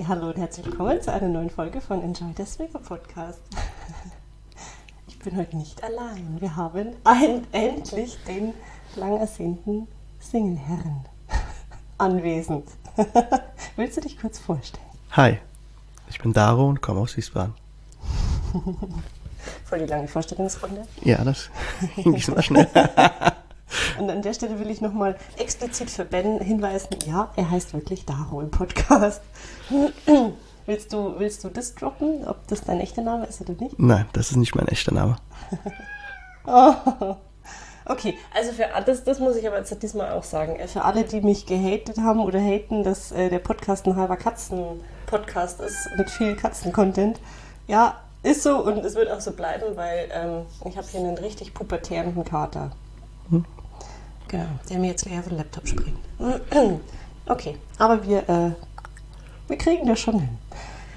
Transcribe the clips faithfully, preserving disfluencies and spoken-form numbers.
hallo und herzlich willkommen zu einer neuen Folge von Enjoy the Swinger Podcast. Ich bin heute nicht allein. Wir haben ein, endlich den lang ersehnten Single-Herren anwesend. Willst du dich kurz vorstellen? Hi, ich bin Daro und komme aus Wiesbaden. Voll die lange Vorstellungsrunde. Ja, das ging diesmal schnell. Und an der Stelle will ich nochmal explizit für Ben hinweisen, ja, er heißt wirklich Daro im Podcast. Willst du, willst du das droppen, ob das dein echter Name ist oder nicht? Nein, das ist nicht mein echter Name. Oh. Okay, also für das, das muss ich aber jetzt diesmal auch sagen. Für alle, die mich gehatet haben oder haten, dass äh, der Podcast ein halber Katzen-Podcast ist mit viel Katzen-Content. Ja, ist so und es wird auch so bleiben, weil ähm, ich habe hier einen richtig pubertärenden Kater. Hm. Genau, der mir jetzt gleich auf den Laptop springt. Okay, aber wir, äh, wir kriegen das schon hin.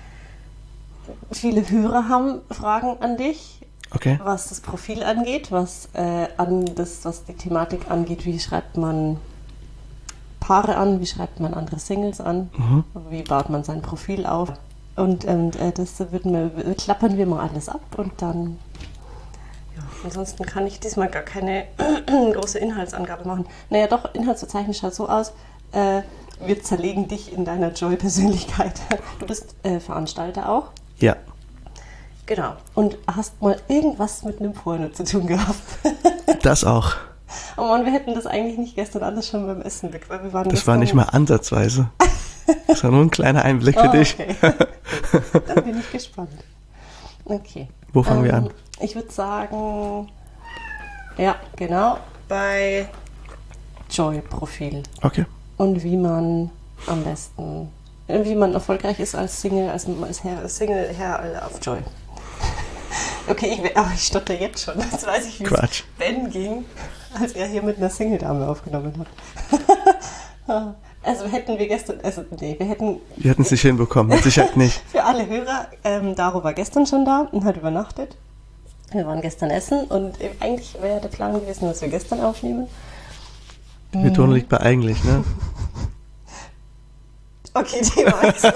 Viele Hörer haben Fragen an dich, okay, was das Profil angeht, was, äh, an das, was die Thematik angeht. Wie schreibt man Paare an, wie schreibt man andere Singles an, mhm. wie baut man sein Profil auf. Und, und äh, das würden wir, klappern wir mal alles ab und dann... Ansonsten kann ich diesmal gar keine große Inhaltsangabe machen. Naja, doch, Inhaltsverzeichnis schaut so aus, äh, wir zerlegen dich in deiner Joy-Persönlichkeit. Du bist äh, Veranstalter auch? Ja. Genau. Und hast mal irgendwas mit einem Porno zu tun gehabt? Das auch. Oh Mann, wir hätten das eigentlich nicht gestern alles schon beim Essen weg, weil wir waren Das war nicht mal ansatzweise. Das war nur ein kleiner Einblick für oh, dich. Okay. Dann bin ich gespannt. Okay. Wo fangen ähm, wir an? Ich würde sagen, ja, genau, bei Joy-Profil. Okay. Und wie man am besten, wie man erfolgreich ist als Single, als, als Herr, Single Herr auf Joy. Okay, ich, aber ich stotter jetzt schon. Jetzt weiß ich, wie es Ben ging, als er hier mit einer Single-Dame aufgenommen hat. Also hätten wir gestern, also nee, wir hätten... Wir hätten es nicht hinbekommen, mit Sicherheit nicht. Für alle Hörer, ähm, Daro war gestern schon da und hat übernachtet. Wir waren gestern essen und eigentlich wäre der Plan gewesen, dass wir gestern aufnehmen. Die Betonung liegt bei eigentlich, ne? Okay, Thema wechseln.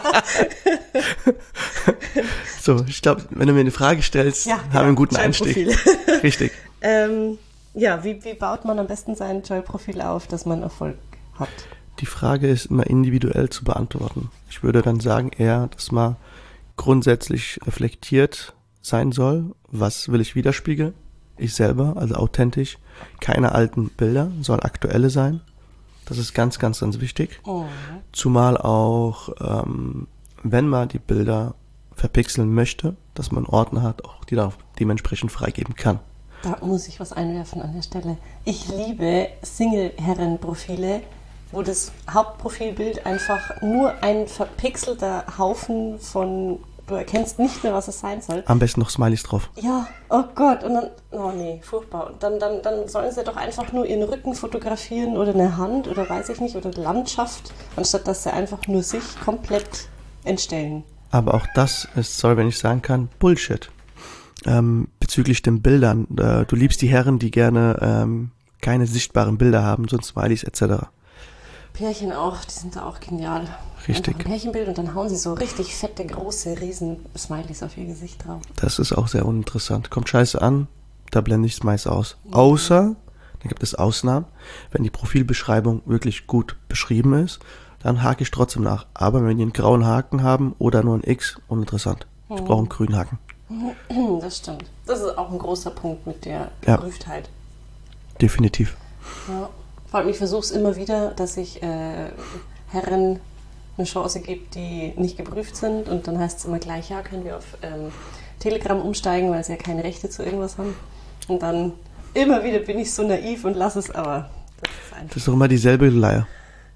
So, ich glaube, wenn du mir eine Frage stellst, ja, haben ja, wir einen guten Einstieg. Richtig. ähm, ja, wie, wie baut man am besten sein Joy-Profil auf, dass man Erfolg hat? Die Frage ist immer individuell zu beantworten. Ich würde dann sagen eher, dass man grundsätzlich reflektiert sein soll. Was will ich widerspiegeln? Ich selber, also authentisch. Keine alten Bilder, sollen aktuelle sein. Das ist ganz, ganz, ganz wichtig. Oh. Zumal auch, ähm, wenn man die Bilder verpixeln möchte, dass man einen Ordner hat, auch die darauf dementsprechend freigeben kann. Da muss ich was einwerfen an der Stelle. Ich liebe Single-Herren-Profile, wo das Hauptprofilbild einfach nur ein verpixelter Haufen von, du erkennst nicht mehr, was es sein soll. Am besten noch Smileys drauf. Ja, oh Gott, und dann, oh nee, furchtbar. Und dann, dann, dann sollen sie doch einfach nur ihren Rücken fotografieren oder eine Hand oder weiß ich nicht, oder Landschaft, anstatt dass sie einfach nur sich komplett entstellen. Aber auch das ist, sorry, wenn ich sagen kann, Bullshit. Ähm, bezüglich den Bildern. Äh, du liebst die Herren, die gerne ähm, keine sichtbaren Bilder haben, so Smileys et cetera. Pärchen auch, die sind da auch genial. Richtig. Ein Pärchenbild und dann hauen sie so richtig fette, große, riesen Smileys auf ihr Gesicht drauf. Das ist auch sehr uninteressant. Kommt scheiße an, da blende ich es meist aus. Ja. Außer, dann gibt es Ausnahmen, wenn die Profilbeschreibung wirklich gut beschrieben ist, dann hake ich trotzdem nach. Aber wenn die einen grauen Haken haben oder nur ein X, uninteressant. Ich brauche einen grünen Haken. Das stimmt. Das ist auch ein großer Punkt mit der ja. Geprüftheit. Definitiv. Ja. Vor allem, ich versuche es immer wieder, dass ich äh, Herren eine Chance gebe, die nicht geprüft sind. Und dann heißt es immer gleich, ja, können wir auf ähm, Telegram umsteigen, weil sie ja keine Rechte zu irgendwas haben. Und dann immer wieder bin ich so naiv und lasse es, aber das ist einfach... Das ist doch immer dieselbe Leier.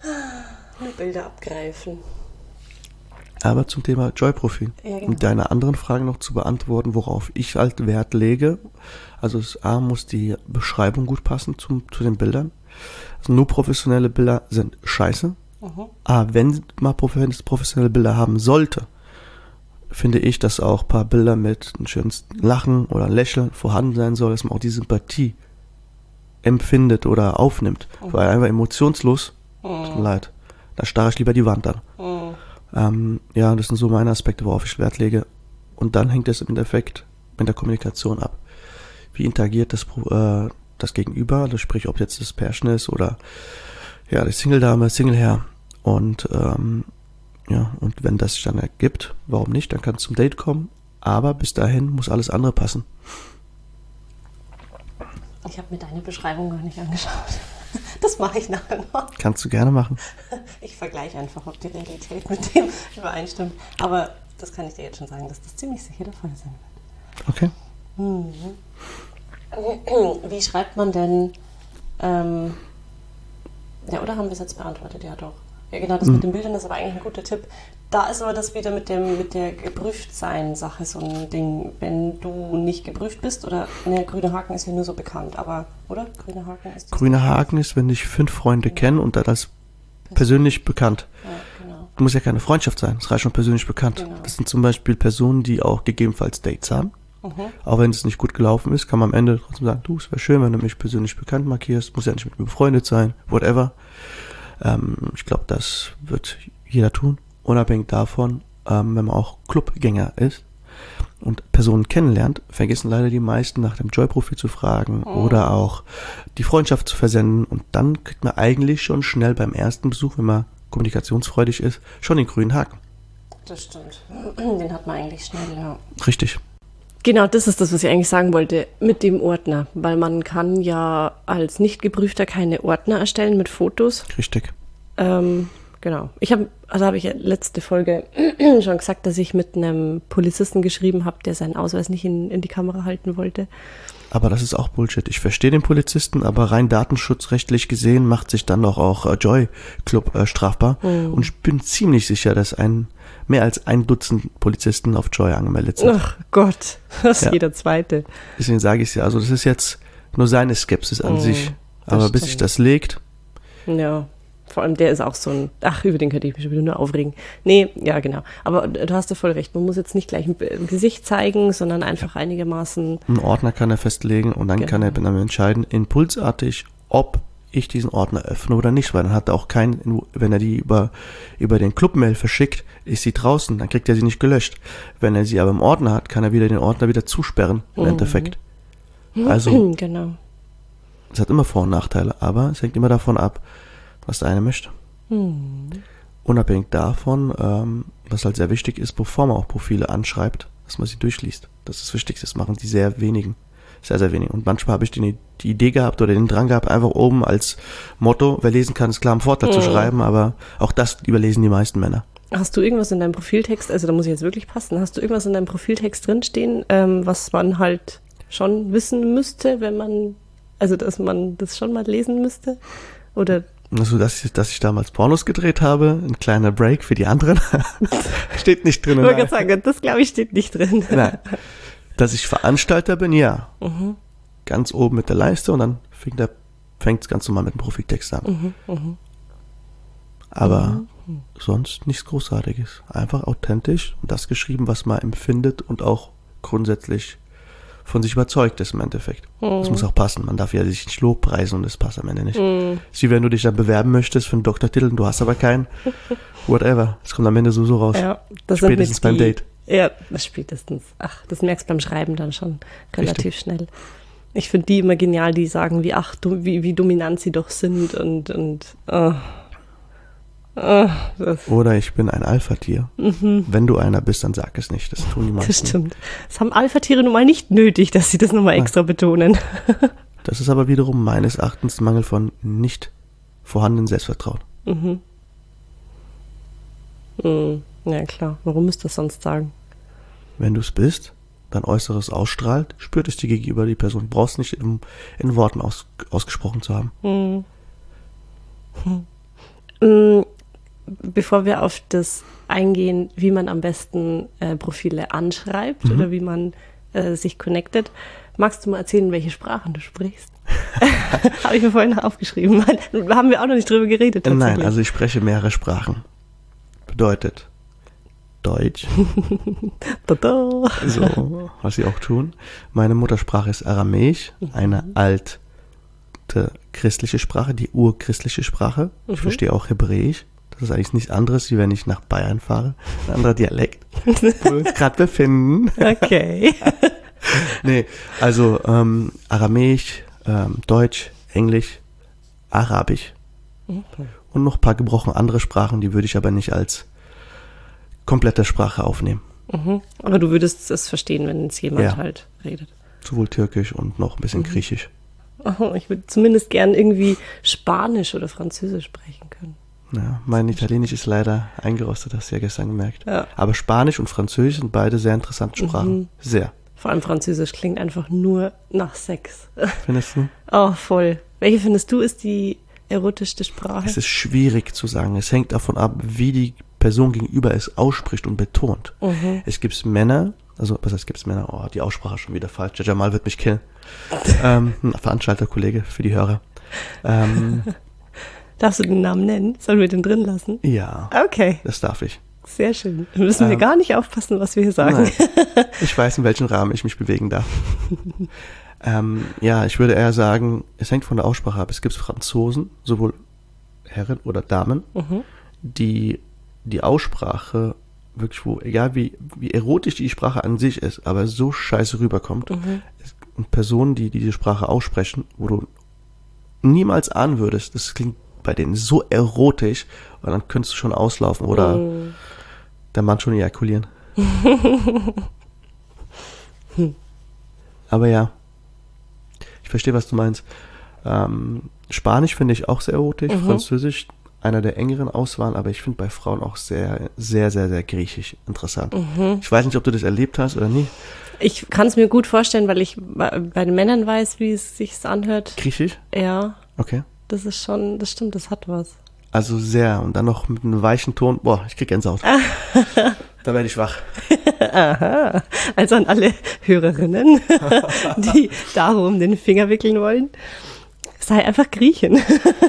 Nur Bilder abgreifen. Aber zum Thema Joy-Profil. Ja, genau. Um deine anderen Fragen noch zu beantworten, worauf ich halt Wert lege. Also das A, muss die Beschreibung gut passen zum, zu den Bildern. Also nur professionelle Bilder sind scheiße. Mhm. Aber wenn man professionelle Bilder haben sollte, finde ich, dass auch ein paar Bilder mit einem schönen Lachen oder ein Lächeln vorhanden sein soll, dass man auch die Sympathie empfindet oder aufnimmt. Mhm. Weil einfach emotionslos, mhm. tut mir leid, da starre ich lieber die Wand an. Mhm. Ähm, ja, das sind so meine Aspekte, worauf ich Wert lege. Und dann hängt es im Endeffekt mit der Kommunikation ab. Wie interagiert das, äh, das Gegenüber, also sprich, ob jetzt das Pärchen ist oder ja, die Single-Dame, Single-Herr. Und ähm, ja, und wenn das sich dann ergibt, warum nicht, dann kann es zum Date kommen. Aber bis dahin muss alles andere passen. Ich habe mir deine Beschreibung gar nicht angeschaut. Das mache ich nachher noch. Kannst du gerne machen. Ich vergleiche einfach, ob die Realität mit dem übereinstimmt. Aber das kann ich dir jetzt schon sagen, dass das ziemlich sicher der Fall sein wird. Okay. Mhm. Wie schreibt man denn, ähm, ja, oder haben wir es jetzt beantwortet? Ja, doch. Ja, genau, das mhm. mit den Bildern ist aber eigentlich ein guter Tipp. Da ist aber das wieder mit dem mit der Geprüftsein-Sache so ein Ding. Wenn du nicht geprüft bist, oder, ne, grüner Haken ist ja nur so bekannt, aber, oder? Grüner Haken ist das. Grüner Haken ist, wenn dich fünf Freunde ja. kennen und dann als persönlich bekannt. Ja, genau. Muss ja keine Freundschaft sein, es reicht schon persönlich bekannt. Genau. Das sind zum Beispiel Personen, die auch gegebenenfalls Dates haben. Mhm. Auch wenn es nicht gut gelaufen ist, kann man am Ende trotzdem sagen, du, es wäre schön, wenn du mich persönlich bekannt markierst, muss ja nicht mit mir befreundet sein, whatever. Ähm, ich glaube, das wird jeder tun. Unabhängig davon, ähm, wenn man auch Clubgänger ist und Personen kennenlernt, vergessen leider die meisten nach dem Joy-Profil zu fragen oh. oder auch die Freundschaft zu versenden. Und dann kriegt man eigentlich schon schnell beim ersten Besuch, wenn man kommunikationsfreudig ist, schon den grünen Haken. Das stimmt. Den hat man eigentlich schnell, ja. Richtig. Genau, das ist das, was ich eigentlich sagen wollte, mit dem Ordner. Weil man kann ja als Nicht-Geprüfter keine Ordner erstellen mit Fotos. Richtig. Ähm, Genau. Ich habe, also habe ich ja letzte Folge schon gesagt, dass ich mit einem Polizisten geschrieben habe, der seinen Ausweis nicht in, in die Kamera halten wollte. Aber das ist auch Bullshit. Ich verstehe den Polizisten, aber rein datenschutzrechtlich gesehen macht sich dann doch auch äh, Joy Club äh, strafbar. Mhm. Und ich bin ziemlich sicher, dass ein mehr als ein Dutzend Polizisten auf Joy angemeldet sind. Ach Gott, das ist ja jeder Zweite. Deswegen sage ich es ja. Also das ist jetzt nur seine Skepsis an mhm, sich. Aber bis sich das legt. Ja. Vor allem der ist auch so ein, ach, über den könnte ich mich schon wieder nur aufregen. Nee, ja, genau. Aber du hast ja voll recht, man muss jetzt nicht gleich ein Gesicht zeigen, sondern einfach ja. einigermaßen... Einen Ordner kann er festlegen und dann genau. kann er dann entscheiden, impulsartig, ob ich diesen Ordner öffne oder nicht, weil dann hat er auch keinen, wenn er die über, über den Clubmail verschickt, ist sie draußen, dann kriegt er sie nicht gelöscht. Wenn er sie aber im Ordner hat, kann er wieder den Ordner wieder zusperren, im mhm. Endeffekt. Also, genau. Es hat immer Vor- und Nachteile, aber es hängt immer davon ab, was der eine möchte. Hm. Unabhängig davon, ähm, was halt sehr wichtig ist, bevor man auch Profile anschreibt, dass man sie durchliest. Das ist das Wichtigste. Das machen die sehr wenigen. Sehr, sehr wenigen. Und manchmal habe ich die, die Idee gehabt oder den Drang gehabt, einfach oben als Motto, wer lesen kann, ist klar im Vorteil hm. zu schreiben, aber auch das überlesen die meisten Männer. Hast du irgendwas in deinem Profiltext, also da muss ich jetzt wirklich passen, hast du irgendwas in deinem Profiltext drinstehen, ähm, was man halt schon wissen müsste, wenn man, also dass man das schon mal lesen müsste? Oder... Also, dass ich, dass ich damals Pornos gedreht habe, ein kleiner Break für die anderen, steht nicht drin. Ich wollte gerade sagen, das glaube ich steht nicht drin. Nein. Dass ich Veranstalter bin, ja. Mhm. Ganz oben mit der Leiste und dann fängt der, fängt es ganz normal mit dem Profiltext an. Mhm, mh. Aber mhm. sonst nichts Großartiges. Einfach authentisch und das geschrieben, was man empfindet und auch grundsätzlich von sich überzeugt ist im Endeffekt. Mhm. Das muss auch passen. Man darf ja sich nicht lobpreisen und das passt am Ende nicht. Mhm. Wie wenn du dich dann bewerben möchtest für einen Doktortitel und du hast aber keinen. Whatever. Das kommt am Ende sowieso raus. Ja, das spätestens beim Date. Ja, das spätestens. Ach, das merkst du beim Schreiben dann schon relativ Richtig. Schnell. Ich finde die immer genial, die sagen, wie ach, wie, wie dominant sie doch sind und, und oh. Oh, oder ich bin ein Alpha-Tier. Mhm. Wenn du einer bist, dann sag es nicht. Das tun die meisten. Das stimmt. Das haben Alpha-Tiere nun mal nicht nötig, dass sie das nochmal extra betonen. Das ist aber wiederum meines Erachtens Mangel von nicht vorhandenen Selbstvertrauen. Mhm. Mhm. Ja klar, warum müsst ihr das sonst sagen? Wenn du es bist, dein Äußeres ausstrahlt, spürt es dir gegenüber die Person. Du brauchst nicht in, in Worten aus, ausgesprochen zu haben. Mhm. Mhm. Bevor wir auf das eingehen, wie man am besten äh, Profile anschreibt mhm. oder wie man äh, sich connectet, magst du mal erzählen, welche Sprachen du sprichst? Habe ich mir vorhin aufgeschrieben. Haben wir auch noch nicht drüber geredet tatsächlich. Nein, also ich spreche mehrere Sprachen. Bedeutet Deutsch. So, was sie auch tun. Meine Muttersprache ist Aramäisch, mhm. eine alte christliche Sprache, die urchristliche Sprache. Ich mhm. verstehe auch Hebräisch. Das ist eigentlich nichts anderes, wie wenn ich nach Bayern fahre. Ein anderer Dialekt, wo wir uns gerade befinden. Okay. Nee, also ähm, Aramäisch, ähm, Deutsch, Englisch, Arabisch Okay. und noch ein paar gebrochene andere Sprachen, die würde ich aber nicht als komplette Sprache aufnehmen. Mhm. Aber du würdest es verstehen, wenn es jemand Ja. halt redet. Sowohl Türkisch und noch ein bisschen Griechisch. Oh, ich würde zumindest gern irgendwie Spanisch oder Französisch sprechen können. Ja, mein Italienisch ist leider eingerostet, hast du ja gestern gemerkt. Ja. Aber Spanisch und Französisch sind beide sehr interessante Sprachen. Sehr. Vor allem Französisch klingt einfach nur nach Sex. Findest du? Oh, voll. Welche findest du ist die erotischste Sprache? Es ist schwierig zu sagen. Es hängt davon ab, wie die Person gegenüber es ausspricht und betont. Mhm. Es gibt Männer, also was heißt gibt es Männer? Oh, die Aussprache ist schon wieder falsch. Der Jamal wird mich killen. ähm, ein Veranstalterkollege für die Hörer. Ähm, Darfst du den Namen nennen? Sollen wir den drin lassen? ja, Okay, das darf ich. sehr schön. Dann müssen wir Ähm, gar nicht aufpassen, was wir hier sagen. Nein. Ich weiß, in welchem Rahmen ich mich bewegen darf. ähm, ja, ich würde eher sagen, es hängt von der Aussprache ab. Es gibt Franzosen, sowohl Herren oder Damen, Mhm. die die Aussprache wirklich, wo, egal wie, wie erotisch die Sprache an sich ist, aber so scheiße rüberkommt. Mhm. Es- Und Personen, die diese Sprache aussprechen, wo du niemals ahnen würdest, das klingt bei denen so erotisch, und dann könntest du schon auslaufen oder Mhm. der Mann schon ejakulieren. Aber ja, ich verstehe, was du meinst. Ähm, Spanisch finde ich auch sehr erotisch, Mhm. Französisch einer der engeren Auswahlen, aber ich finde bei Frauen auch sehr, sehr, sehr, sehr griechisch interessant. Mhm. Ich weiß nicht, ob du das erlebt hast oder nicht. Ich kann es mir gut vorstellen, weil ich bei bei den Männern weiß, wie es sich anhört. Griechisch? Ja, Okay. das ist schon, das stimmt, das hat was. Also sehr. Und dann noch mit einem weichen Ton. Boah, ich krieg Gänsehaut. Da werde ich wach. Aha. Also an alle Hörerinnen, die darum den Finger wickeln wollen, sei einfach Griechin.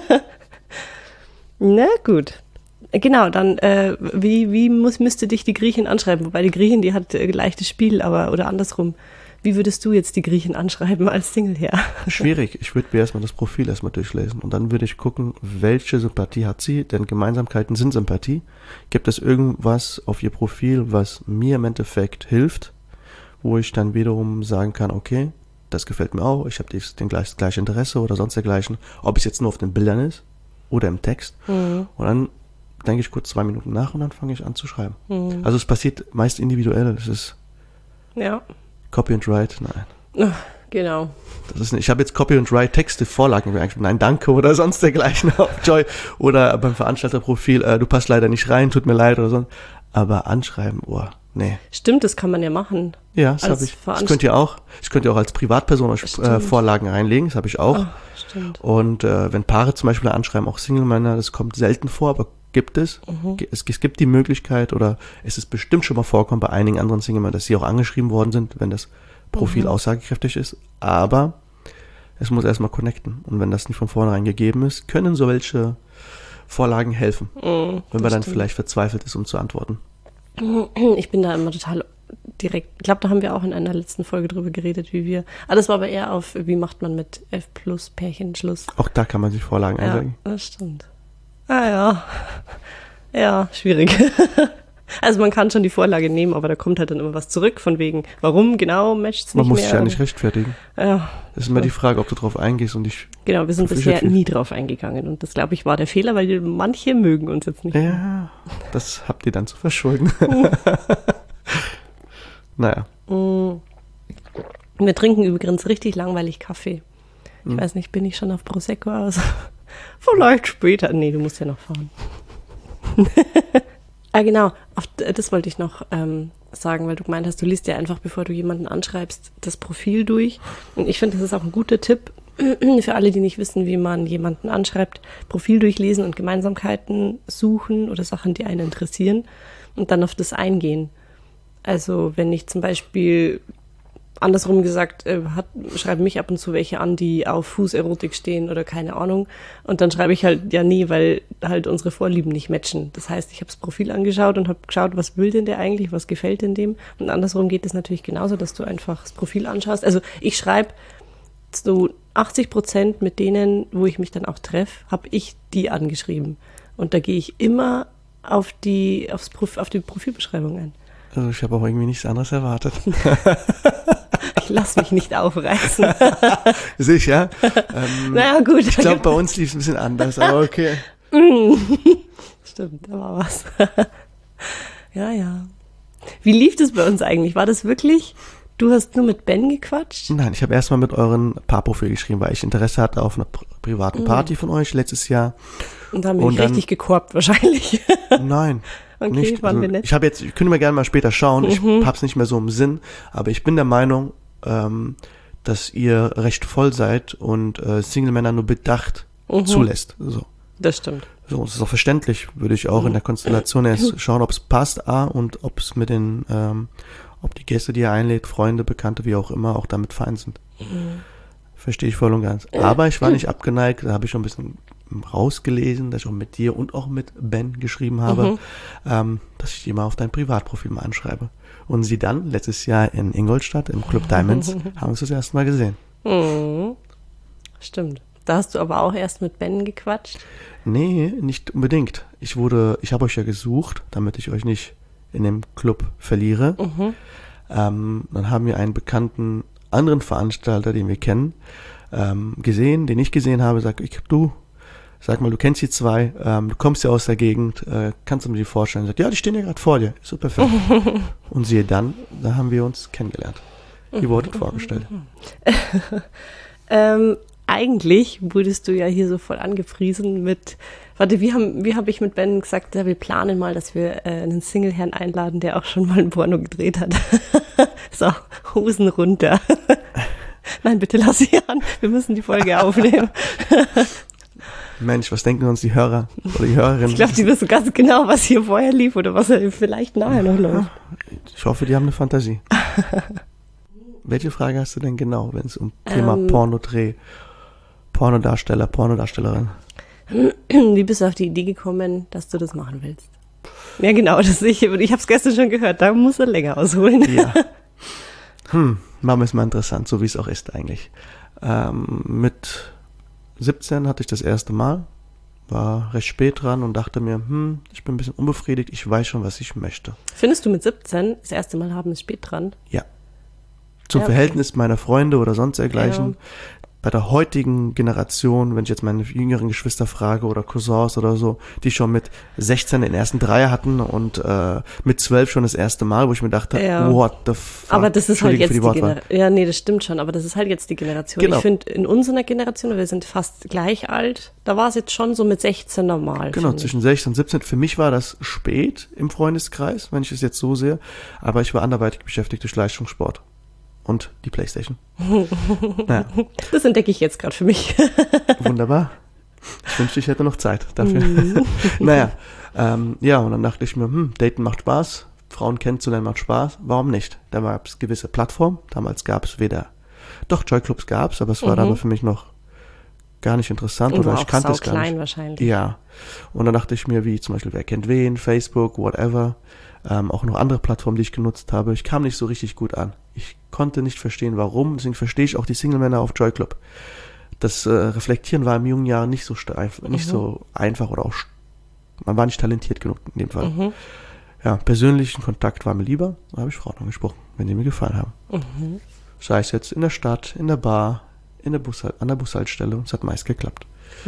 Na gut. Genau, dann äh, wie, wie muss, müsste dich die Griechin anschreiben? Wobei die Griechin, die hat äh, leichtes Spiel, aber oder andersrum. Wie würdest du jetzt die Griechin anschreiben als Single-Herr? Schwierig. Ich würde mir erstmal das Profil erstmal durchlesen und dann würde ich gucken, welche Sympathie hat sie, denn Gemeinsamkeiten sind Sympathie. Gibt es irgendwas auf ihr Profil, was mir im Endeffekt hilft, wo ich dann wiederum sagen kann, okay, das gefällt mir auch, ich habe den gleich, das gleiche Interesse oder sonst dergleichen, ob es jetzt nur auf den Bildern ist oder im Text. Mhm. Und dann denke ich kurz zwei Minuten nach und dann fange ich an zu schreiben. Mhm. Also es passiert meist individuell, das ist Ja, Copy and Write, nein. genau. Das ist nicht, ich habe jetzt Copy and Write Texte, Vorlagen eingeschrieben, nein, danke oder sonst dergleichen auf Joy oder beim Veranstalterprofil, äh, du passt leider nicht rein, tut mir leid oder sonst. Aber anschreiben, oh, nee. Stimmt, das kann man ja machen. Ja, das Als habe ich. Das Veranst- könnt ihr auch. Ich könnte ihr auch als Privatperson euch äh, Stimmt. Vorlagen reinlegen, das habe ich auch. Oh, stimmt. Und äh, wenn Paare zum Beispiel anschreiben, auch Single-Männer, das kommt selten vor, aber gibt es. Mhm. Ge- Es, es gibt die Möglichkeit oder es ist bestimmt schon mal vorgekommen bei einigen anderen Single-Männern, dass sie auch angeschrieben worden sind, wenn das Profil Mhm. aussagekräftig ist. Aber es muss erstmal connecten. Und wenn das nicht von vornherein gegeben ist, können solche Vorlagen helfen, Mhm, wenn man das dann stimmt. vielleicht verzweifelt ist, um zu antworten. Ich bin da immer total direkt. Ich glaube, da haben wir auch in einer letzten Folge drüber geredet, wie wir. Ah, das war aber eher auf, wie macht man mit F plus Pärchen Schluss. Auch da kann man sich Vorlagen Ja, einlegen. das stimmt. Ah ja. Ja, schwierig. Also man kann schon die Vorlage nehmen, aber da kommt halt dann immer was zurück, von wegen, warum genau matcht es nicht Man muss mehr. sich ja nicht rechtfertigen. Ja, Es ist immer die Frage, ob du drauf eingehst und ich. genau, wir sind Verpflichtet bisher fühlst. nie drauf eingegangen und das, glaube ich, war der Fehler, weil manche mögen uns jetzt nicht. Ja, das habt ihr dann zu verschulden. Naja. Mm. Wir trinken übrigens richtig langweilig Kaffee. Ich Mhm. weiß nicht, bin ich schon auf Prosecco aus? Vielleicht später. Nee, du musst ja noch fahren. Ah, genau, auf, das wollte ich noch ähm, sagen, weil du gemeint hast, du liest ja einfach, bevor du jemanden anschreibst, das Profil durch. Und ich finde, das ist auch ein guter Tipp für alle, die nicht wissen, wie man jemanden anschreibt. Profil durchlesen und Gemeinsamkeiten suchen oder Sachen, die einen interessieren und dann auf das eingehen. Also wenn ich zum Beispiel, andersrum gesagt, äh, hat, schreiben mich ab und zu welche an, die auf Fußerotik stehen oder keine Ahnung. Und dann schreibe ich halt, ja nee, weil halt unsere Vorlieben nicht matchen. Das heißt, ich habe das Profil angeschaut und habe geschaut, was will denn der eigentlich, was gefällt denn dem. Und andersrum geht es natürlich genauso, dass du einfach das Profil anschaust. Also ich schreibe so achtzig Prozent mit denen, wo ich mich dann auch treffe, habe ich die angeschrieben. Und da gehe ich immer auf die, aufs Prof, auf die Profilbeschreibung ein. Also ich habe auch irgendwie nichts anderes erwartet. Ich lasse mich nicht aufreißen. Sicher? Ähm, naja, gut. Ich glaube, bei uns lief es ein bisschen anders, aber okay. Stimmt, da war was. Ja, ja. Wie lief das bei uns eigentlich? War das wirklich, du hast nur mit Ben gequatscht? Nein, ich habe erstmal mit euren Paarprofil geschrieben, weil ich Interesse hatte auf einer pri- privaten Party von euch letztes Jahr. Und da haben wir Und dich dann- richtig gekorbt wahrscheinlich. Nein, Okay, nicht. waren Also, wir nett. ich habe jetzt, können wir gerne mal später schauen, ich hab's nicht mehr so im Sinn, aber ich bin der Meinung, ähm, dass ihr recht voll seid und äh, Single-Männer nur bedacht zulässt. So. Das stimmt. So, das ist auch verständlich, würde ich auch in der Konstellation erst schauen, ob es passt, A, und ob es mit den, ähm, ob die Gäste, die ihr einlädt, Freunde, Bekannte, wie auch immer, auch damit fein sind. Verstehe ich voll und ganz. Aber ich war nicht abgeneigt, da habe ich schon ein bisschen rausgelesen, dass ich auch mit dir und auch mit Ben geschrieben habe, ähm, dass ich die mal auf dein Privatprofil mal anschreibe. Und sie dann, letztes Jahr in Ingolstadt, im Club Diamonds, haben uns das erste Mal gesehen. Mhm. Stimmt. Da hast du aber auch erst mit Ben gequatscht. Nee, nicht unbedingt. Ich wurde, ich habe euch ja gesucht, damit ich euch nicht in dem Club verliere. Ähm, dann haben wir einen bekannten anderen Veranstalter, den wir kennen, ähm, gesehen, den ich gesehen habe, sag ich, du, sag mal, du kennst die zwei, ähm, du kommst ja aus der Gegend, äh, kannst du mir die vorstellen? Sagt, ja, die stehen ja gerade vor dir, ist so perfekt. Und siehe dann, da haben wir uns kennengelernt. Ihr wurdet vorgestellt. Ähm, eigentlich wurdest du ja hier so voll angepriesen mit, warte, wie haben, wie habe ich mit Ben gesagt, ja, wir planen mal, dass wir äh, einen Single-Herrn einladen, der auch schon mal ein Porno gedreht hat. So, Hosen runter. Nein, bitte lass sie an, wir müssen die Folge aufnehmen. Mensch, was denken uns die Hörer oder die Hörerinnen? Ich glaube, die wissen ganz genau, was hier vorher lief oder was vielleicht nachher noch läuft. Ich hoffe, die haben eine Fantasie. Welche Frage hast du denn genau, wenn es um Thema Ähm. Pornodreh, Pornodarsteller, Pornodarstellerin? Wie bist du auf die Idee gekommen, dass du das machen willst? Ja, genau, das ich, ich habe es gestern schon gehört, da musst du länger ausholen. Ja. Hm, machen wir es mal interessant, so wie es auch ist eigentlich. Ähm, mit siebzehn hatte ich das erste Mal, war recht spät dran und dachte mir, hm, ich bin ein bisschen unbefriedigt, ich weiß schon, was ich möchte. Findest du mit siebzehn, das erste Mal haben ist spät dran? Ja. Zum Ja, okay. Verhältnis meiner Freunde oder sonst dergleichen. Bei der heutigen Generation, wenn ich jetzt meine jüngeren Geschwister frage oder Cousins oder so, die schon mit sechzehn den ersten Dreier hatten und äh, mit zwölf schon das erste Mal, wo ich mir dachte, Ja. what the fuck. Aber das ist halt Entschuldige jetzt für die, die Wortwahl. Generation. Ja, nee, das stimmt schon, aber das ist halt jetzt die Generation. Genau. Ich finde, in unserer Generation, wir sind fast gleich alt, da war es jetzt schon so mit sechzehn normal. Genau, finde ich. zwischen sechzehn und siebzehn. Für mich war das spät im Freundeskreis, wenn ich es jetzt so sehe. Aber ich war anderweitig beschäftigt durch Leistungssport. Und die Playstation. Naja, Das entdecke ich jetzt gerade für mich. wunderbar. Ich wünschte, ich hätte noch Zeit dafür. Naja, ähm, ja, und dann dachte ich mir, hm, Daten macht Spaß, Frauen kennenzulernen macht Spaß, warum nicht? Da gab es gewisse Plattformen, damals gab es weder, doch, Joyclubs gab es, aber es war Mhm. dabei für mich noch gar nicht interessant Und oder war ich auch kannte es gar sauklein nicht. wahrscheinlich. Ja, und dann dachte ich mir, wie zum Beispiel, wer kennt wen, Facebook, whatever, ähm, auch noch andere Plattformen, die ich genutzt habe. Ich kam nicht so richtig gut an. Ich konnte nicht verstehen, warum, deswegen verstehe ich auch die Single-Männer auf Joyclub. Das äh, Reflektieren war in jungen Jahren nicht so steif, nicht Mhm. so einfach oder auch, st- man war nicht talentiert genug in dem Fall. Mhm. Ja, persönlichen Kontakt war mir lieber, da habe ich Frauen angesprochen, wenn die mir gefallen haben. Mhm. Sei es jetzt in der Stadt, in der Bar, in der Bushal- an der Bushaltestelle, und es hat meist geklappt.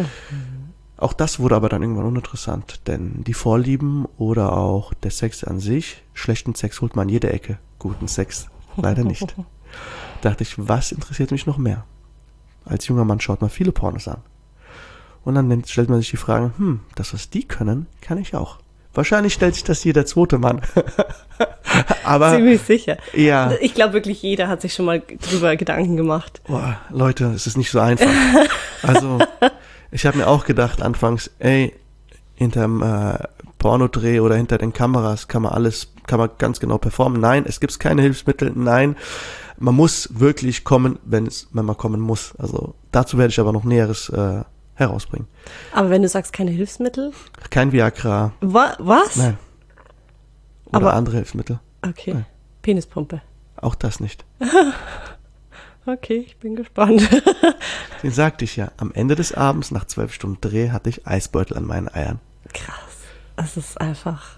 Auch das wurde aber dann irgendwann uninteressant, denn die Vorlieben oder auch der Sex an sich, schlechten Sex holt man an jeder Ecke, guten Sex leider nicht. Dachte ich, was interessiert mich noch mehr? Als junger Mann schaut man viele Pornos an. Und dann nennt- stellt man sich die Frage, hm, das, was die können, kann ich auch. Wahrscheinlich stellt sich das jeder zweite Mann. Aber Ziemlich sicher. ja, Ich glaube wirklich, jeder hat sich schon mal drüber Gedanken gemacht. boah, Leute, es ist nicht so einfach. Also, ich habe mir auch gedacht anfangs, ey, hinterm äh, Pornodreh oder hinter den Kameras kann man alles, kann man ganz genau performen. Nein, es gibt keine Hilfsmittel. Nein, man muss wirklich kommen, wenn es, wenn man kommen muss. Also dazu werde ich aber noch Näheres äh, herausbringen. Aber wenn du sagst, keine Hilfsmittel, Kein Viagra, wa was? nein. Oder Aber- andere Hilfsmittel. Okay, Nein. Penispumpe. Auch das nicht. Okay, ich bin gespannt. Den sagte ich ja. Am Ende des Abends, nach zwölf Stunden Dreh, hatte ich Eisbeutel an meinen Eiern. Krass. Es ist einfach.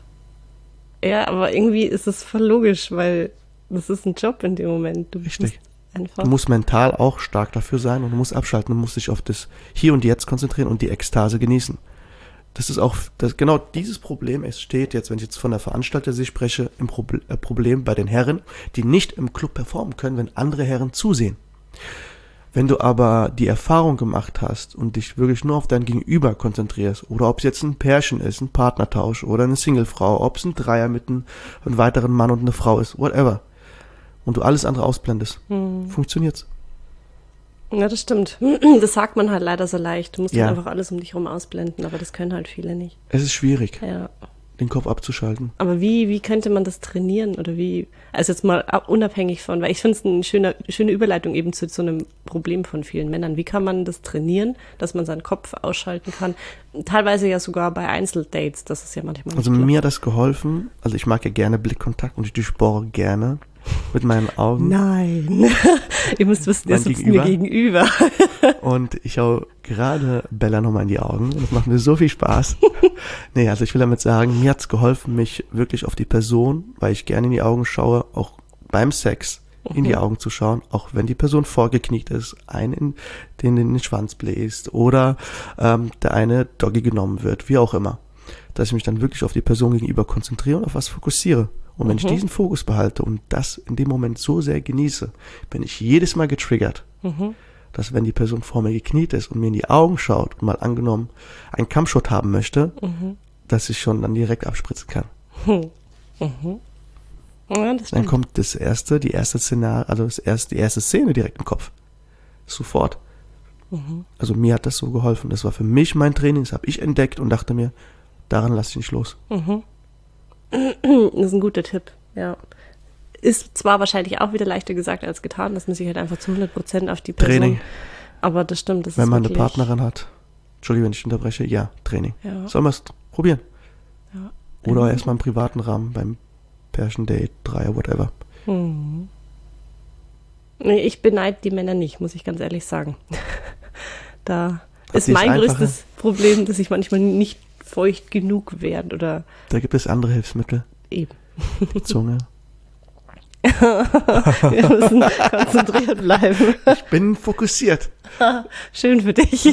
Ja, aber irgendwie ist es voll logisch, weil das ist ein Job in dem Moment. Du Richtig. Einfach. Du musst mental auch stark dafür sein und du musst abschalten, du musst dich auf das Hier und Jetzt konzentrieren und die Ekstase genießen. Das ist auch, das, genau dieses Problem entsteht jetzt, wenn ich jetzt von der Veranstalter-Sicht spreche, im Proble- äh, Problem bei den Herren, die nicht im Club performen können, wenn andere Herren zusehen. Wenn du aber die Erfahrung gemacht hast und dich wirklich nur auf dein Gegenüber konzentrierst, oder ob es jetzt ein Pärchen ist, ein Partnertausch oder eine Singlefrau, ob es ein Dreier mit einem, einem weiteren Mann und eine Frau ist, whatever, und du alles andere ausblendest, hm. funktioniert's. Ja, das stimmt. Das sagt man halt leider so leicht. Du musst ja. dann einfach alles um dich herum ausblenden, aber das können halt viele nicht. Es ist schwierig, ja. den Kopf abzuschalten. Aber wie, wie könnte man das trainieren? Oder wie, also jetzt mal unabhängig von, weil ich finde es eine schöne, schöne Überleitung eben zu so einem Problem von vielen Männern. Wie kann man das trainieren, dass man seinen Kopf ausschalten kann? Teilweise ja sogar bei Einzeldates, das ist ja manchmal Also mir hat das geholfen, also ich mag ja gerne Blickkontakt und ich durchbohre gerne mit meinen Augen. Nein, ihr müsst wissen, ihr sitzt mir gegenüber. Und ich schaue gerade Bella nochmal in die Augen. Das macht mir so viel Spaß. Nee, also ich will damit sagen, mir hat's geholfen, mich wirklich auf die Person, weil ich gerne in die Augen schaue, auch beim Sex in die Augen zu schauen, auch wenn die Person vorgekniet ist, einen in den, in den Schwanz bläst oder ähm, der eine Doggy genommen wird, wie auch immer. Dass ich mich dann wirklich auf die Person gegenüber konzentriere und auf was fokussiere. Und wenn mhm. ich diesen Fokus behalte und das in dem Moment so sehr genieße, bin ich jedes Mal getriggert, mhm. dass wenn die Person vor mir gekniet ist und mir in die Augen schaut und mal angenommen einen Kampfshot haben möchte, mhm. dass ich schon dann direkt abspritzen kann. Mhm. Mhm. Ja, das dann kommt das erste, die erste Szenario, also das erste, die erste Szene direkt im Kopf. Sofort. Mhm. Also mir hat das so geholfen. Das war für mich mein Training, das habe ich entdeckt und dachte mir, daran lasse ich nicht los. Mhm. Das ist ein guter Tipp, ja. Ist zwar wahrscheinlich auch wieder leichter gesagt als getan, dass man sich halt einfach zu hundert Prozent auf die Person... Training. Aber das stimmt, das Wenn ist man wirklich... eine Partnerin hat, Entschuldigung, wenn ich unterbreche, ja, Training. Ja. Soll man es probieren? Ja. Oder erstmal im privaten Rahmen, beim Pärchen-Date, Dreier, whatever. Hm. Nee, ich beneide die Männer nicht, muss ich ganz ehrlich sagen. Da Hat ist mein größtes Problemem, dass ich manchmal nicht feucht genug werde oder... Da gibt es andere Hilfsmittel. Eben. Die Zunge. Wir müssen konzentriert bleiben. Ich bin fokussiert. Schön für dich.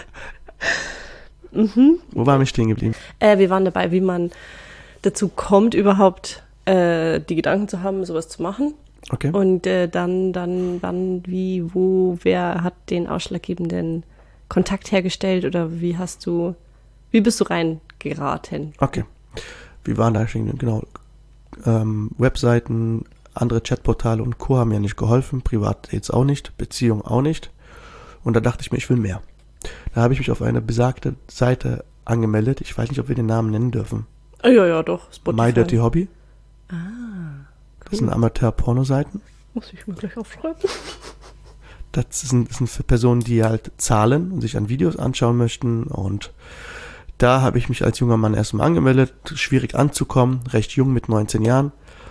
mhm. Wo waren wir stehen geblieben? Äh, wir waren dabei, wie man dazu kommt, überhaupt äh, die Gedanken zu haben, sowas zu machen. Okay. Und äh, dann, dann, wann, wie, wo, wer hat den ausschlaggebenden Kontakt hergestellt oder wie hast du, wie bist du reingeraten? Okay. Wir waren da stehen, genau. Ähm, Webseiten, andere Chatportale und Co. haben mir nicht geholfen, privat jetzt auch nicht, Beziehung auch nicht. Und da dachte ich mir, ich will mehr. Da habe ich mich auf eine besagte Seite angemeldet. Ich weiß nicht, ob wir den Namen nennen dürfen. Oh, ja, ja, doch. Spotify. My Dirty Hobby. Ah, cool. Das sind Amateur-Porno-Seiten. Muss ich mir gleich aufschreiben. Das sind, das sind für Personen, die halt zahlen und sich an Videos anschauen möchten. Und da habe ich mich als junger Mann erstmal angemeldet. Schwierig anzukommen, recht jung mit neunzehn Jahren.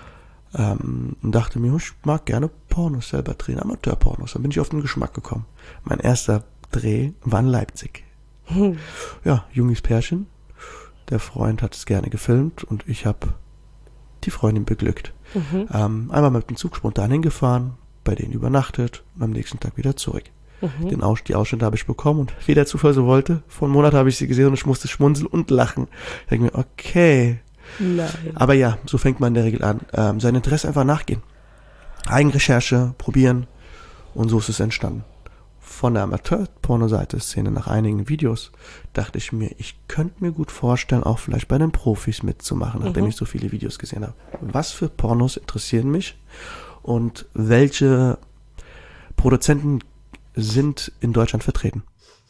Ähm, und dachte mir, ich mag gerne Pornos selber drehen, Amateur-Pornos. Dann bin ich auf den Geschmack gekommen. Mein erster Dreh war in Leipzig. Hm. Ja, junges Pärchen. Der Freund hat es gerne gefilmt und ich habe die Freundin beglückt. Mhm. Ähm, einmal mit dem Zug spontan hingefahren, bei denen übernachtet und am nächsten Tag wieder zurück. Mhm. Den Aus- die Ausschnitte habe ich bekommen und wie der Zufall so wollte, vor einem Monat habe ich sie gesehen und ich musste schmunzeln und lachen. Ich denke mir, okay. Nein. Aber ja, so fängt man in der Regel an. Ähm, sein Interesse einfach nachgehen. Eigenrecherche, probieren und so ist es entstanden. Von der Amateur-Porno-Seite-Szene nach einigen Videos dachte ich mir, ich könnte mir gut vorstellen, auch vielleicht bei den Profis mitzumachen, mhm. nachdem ich so viele Videos gesehen habe. Was für Pornos interessieren mich und welche Produzenten sind in Deutschland vertreten?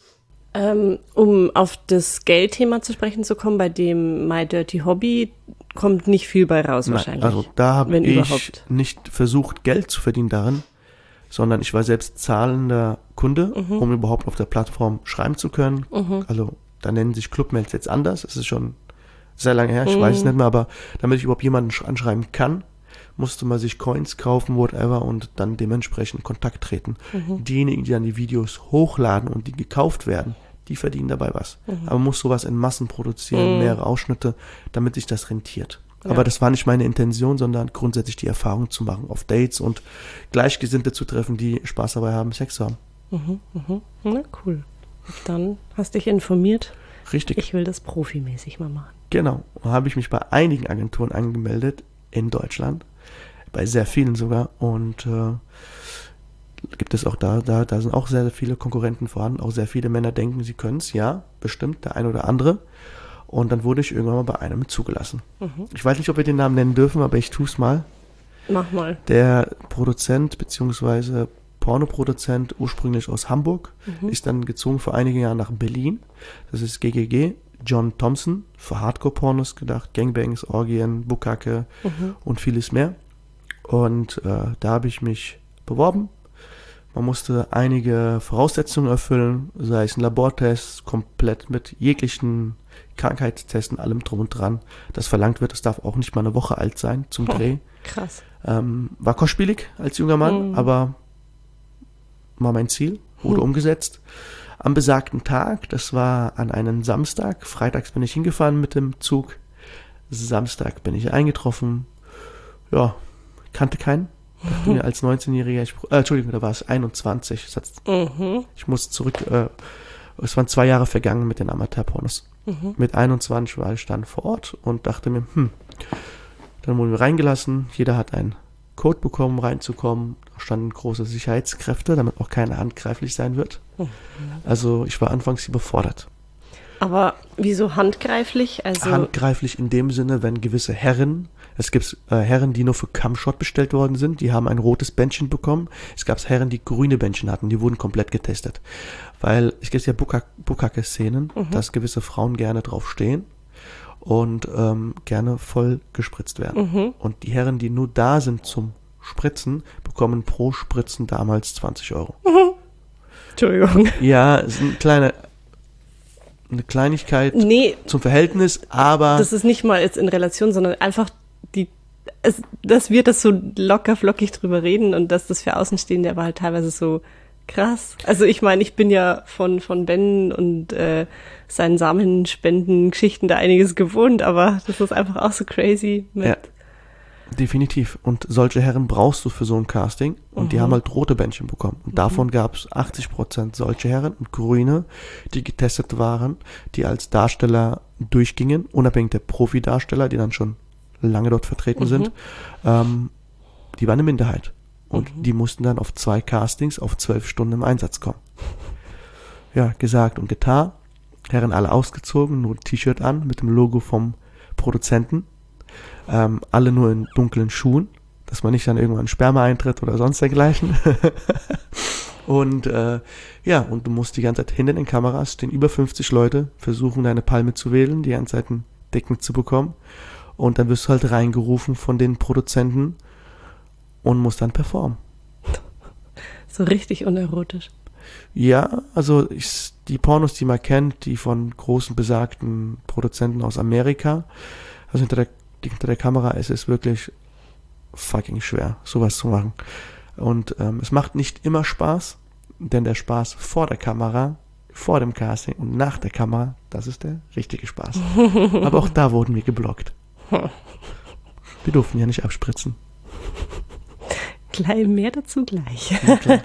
Ähm, um auf das Geldthema zu sprechen zu kommen, bei dem My Dirty Hobby kommt nicht viel bei raus. Nein, wahrscheinlich. Also da habe ich überhaupt. nicht versucht, Geld zu verdienen darin, sondern ich war selbst zahlender Kunde, mhm. um überhaupt auf der Plattform schreiben zu können. Mhm. Also da nennen sich Clubmails jetzt anders. Es ist schon sehr lange her, ich mhm. weiß es nicht mehr, aber damit ich überhaupt jemanden anschreiben kann, musste man sich Coins kaufen, whatever, und dann dementsprechend in Kontakt treten. Mhm. Diejenigen, die dann die Videos hochladen und die gekauft werden, die verdienen dabei was. Mhm. Aber man muss sowas in Massen produzieren, Mhm. mehrere Ausschnitte, damit sich das rentiert. Ja. Aber das war nicht meine Intention, sondern grundsätzlich die Erfahrung zu machen, auf Dates und Gleichgesinnte zu treffen, die Spaß dabei haben, Sex zu haben. Mhm, mhm. Na, cool. Dann hast dich informiert. Richtig. Ich will das profimäßig mal machen. Genau. Da habe ich mich bei einigen Agenturen angemeldet in Deutschland, bei sehr vielen sogar. Und äh, gibt es auch da, da, da sind auch sehr, sehr viele Konkurrenten vorhanden. Auch sehr viele Männer denken, sie können es. Ja, bestimmt, der ein oder andere. Und dann wurde ich irgendwann mal bei einem zugelassen. Mhm. Ich weiß nicht, ob wir den Namen nennen dürfen, aber ich tue es mal. Mach mal. Der Produzent bzw. Pornoproduzent, ursprünglich aus Hamburg, Mhm. ist dann gezogen vor einigen Jahren nach Berlin. Das ist G G G, John Thompson, für Hardcore-Pornos gedacht, Gangbangs, Orgien, Bukake Mhm. und vieles mehr. Und äh, da habe ich mich beworben. Man musste einige Voraussetzungen erfüllen, sei es ein Labortest, komplett mit jeglichen Krankheitstesten, allem drum und dran. Das verlangt wird, es darf auch nicht mal eine Woche alt sein zum Dreh. Krass. Ähm, war kostspielig als junger Mann, Mhm. aber war mein Ziel, wurde Mhm. umgesetzt. Am besagten Tag, das war an einem Samstag, freitags bin ich hingefahren mit dem Zug, Samstag bin ich eingetroffen, ja, kannte keinen. Dachte mir als neunzehnjähriger, ich, äh, Entschuldigung, da war es einundzwanzig, das hat, Mhm. ich muss zurück, äh, es waren zwei Jahre vergangen mit den Amateurpornos. Mhm. Mit einundzwanzig war ich dann vor Ort und dachte mir, hm, dann wurden wir reingelassen, jeder hat einen Code bekommen, reinzukommen, da standen große Sicherheitskräfte, damit auch keiner handgreiflich sein wird. Mhm. Also ich war anfangs überfordert. Aber wieso handgreiflich? Also Handgreiflich in dem Sinne, wenn gewisse Herren, es gibt äh, Herren, die nur für Cumshot bestellt worden sind, die haben ein rotes Bändchen bekommen. Es gab Herren, die grüne Bändchen hatten, die wurden komplett getestet. Weil es gibt ja Bukake-Szenen, Mhm. dass gewisse Frauen gerne drauf stehen und ähm, gerne voll gespritzt werden. Mhm. Und die Herren, die nur da sind zum Spritzen, bekommen pro Spritzen damals zwanzig Euro. Entschuldigung. Ja, es ist ein kleiner, eine Kleinigkeit Nee, zum Verhältnis, aber das ist nicht mal jetzt in Relation, sondern einfach die, es, dass wir das so locker flockig drüber reden und dass das für Außenstehende aber halt teilweise so krass. Also ich meine, ich bin ja von, von Ben und äh, seinen Samenspenden-Geschichten da einiges gewohnt, aber das ist einfach auch so crazy mit. Ja. Definitiv. Und solche Herren brauchst du für so ein Casting. Und die Mhm. haben halt rote Bändchen bekommen. Und davon gab es achtzig Prozent solche Herren und grüne, die getestet waren, die als Darsteller durchgingen, unabhängig der Profi-Darsteller, die dann schon lange dort vertreten Mhm. sind. Ähm, die waren eine Minderheit. Und Mhm. die mussten dann auf zwei Castings auf zwölf Stunden im Einsatz kommen. Ja, gesagt und getan. Herren alle ausgezogen, nur ein T-Shirt an mit dem Logo vom Produzenten. Ähm, alle nur in dunklen Schuhen, dass man nicht dann irgendwann Sperma eintritt oder sonst dergleichen. und äh, ja, und du musst die ganze Zeit hinter den Kameras stehen über fünfzig Leute, versuchen deine Palme zu wählen, die ganze Zeit einen Dicken zu bekommen. Und dann wirst du halt reingerufen von den Produzenten und musst dann performen. So richtig unerotisch. Ja, also ich, die Pornos, die man kennt, die von großen besagten Produzenten aus Amerika, also hinter der, hinter der Kamera ist es wirklich fucking schwer, sowas zu machen. Und ähm, es macht nicht immer Spaß, denn der Spaß vor der Kamera, vor dem Casting und nach der Kamera, das ist der richtige Spaß. Aber auch da wurden wir geblockt. Wir durften ja nicht abspritzen. Gleich mehr dazu gleich. Ja, klar.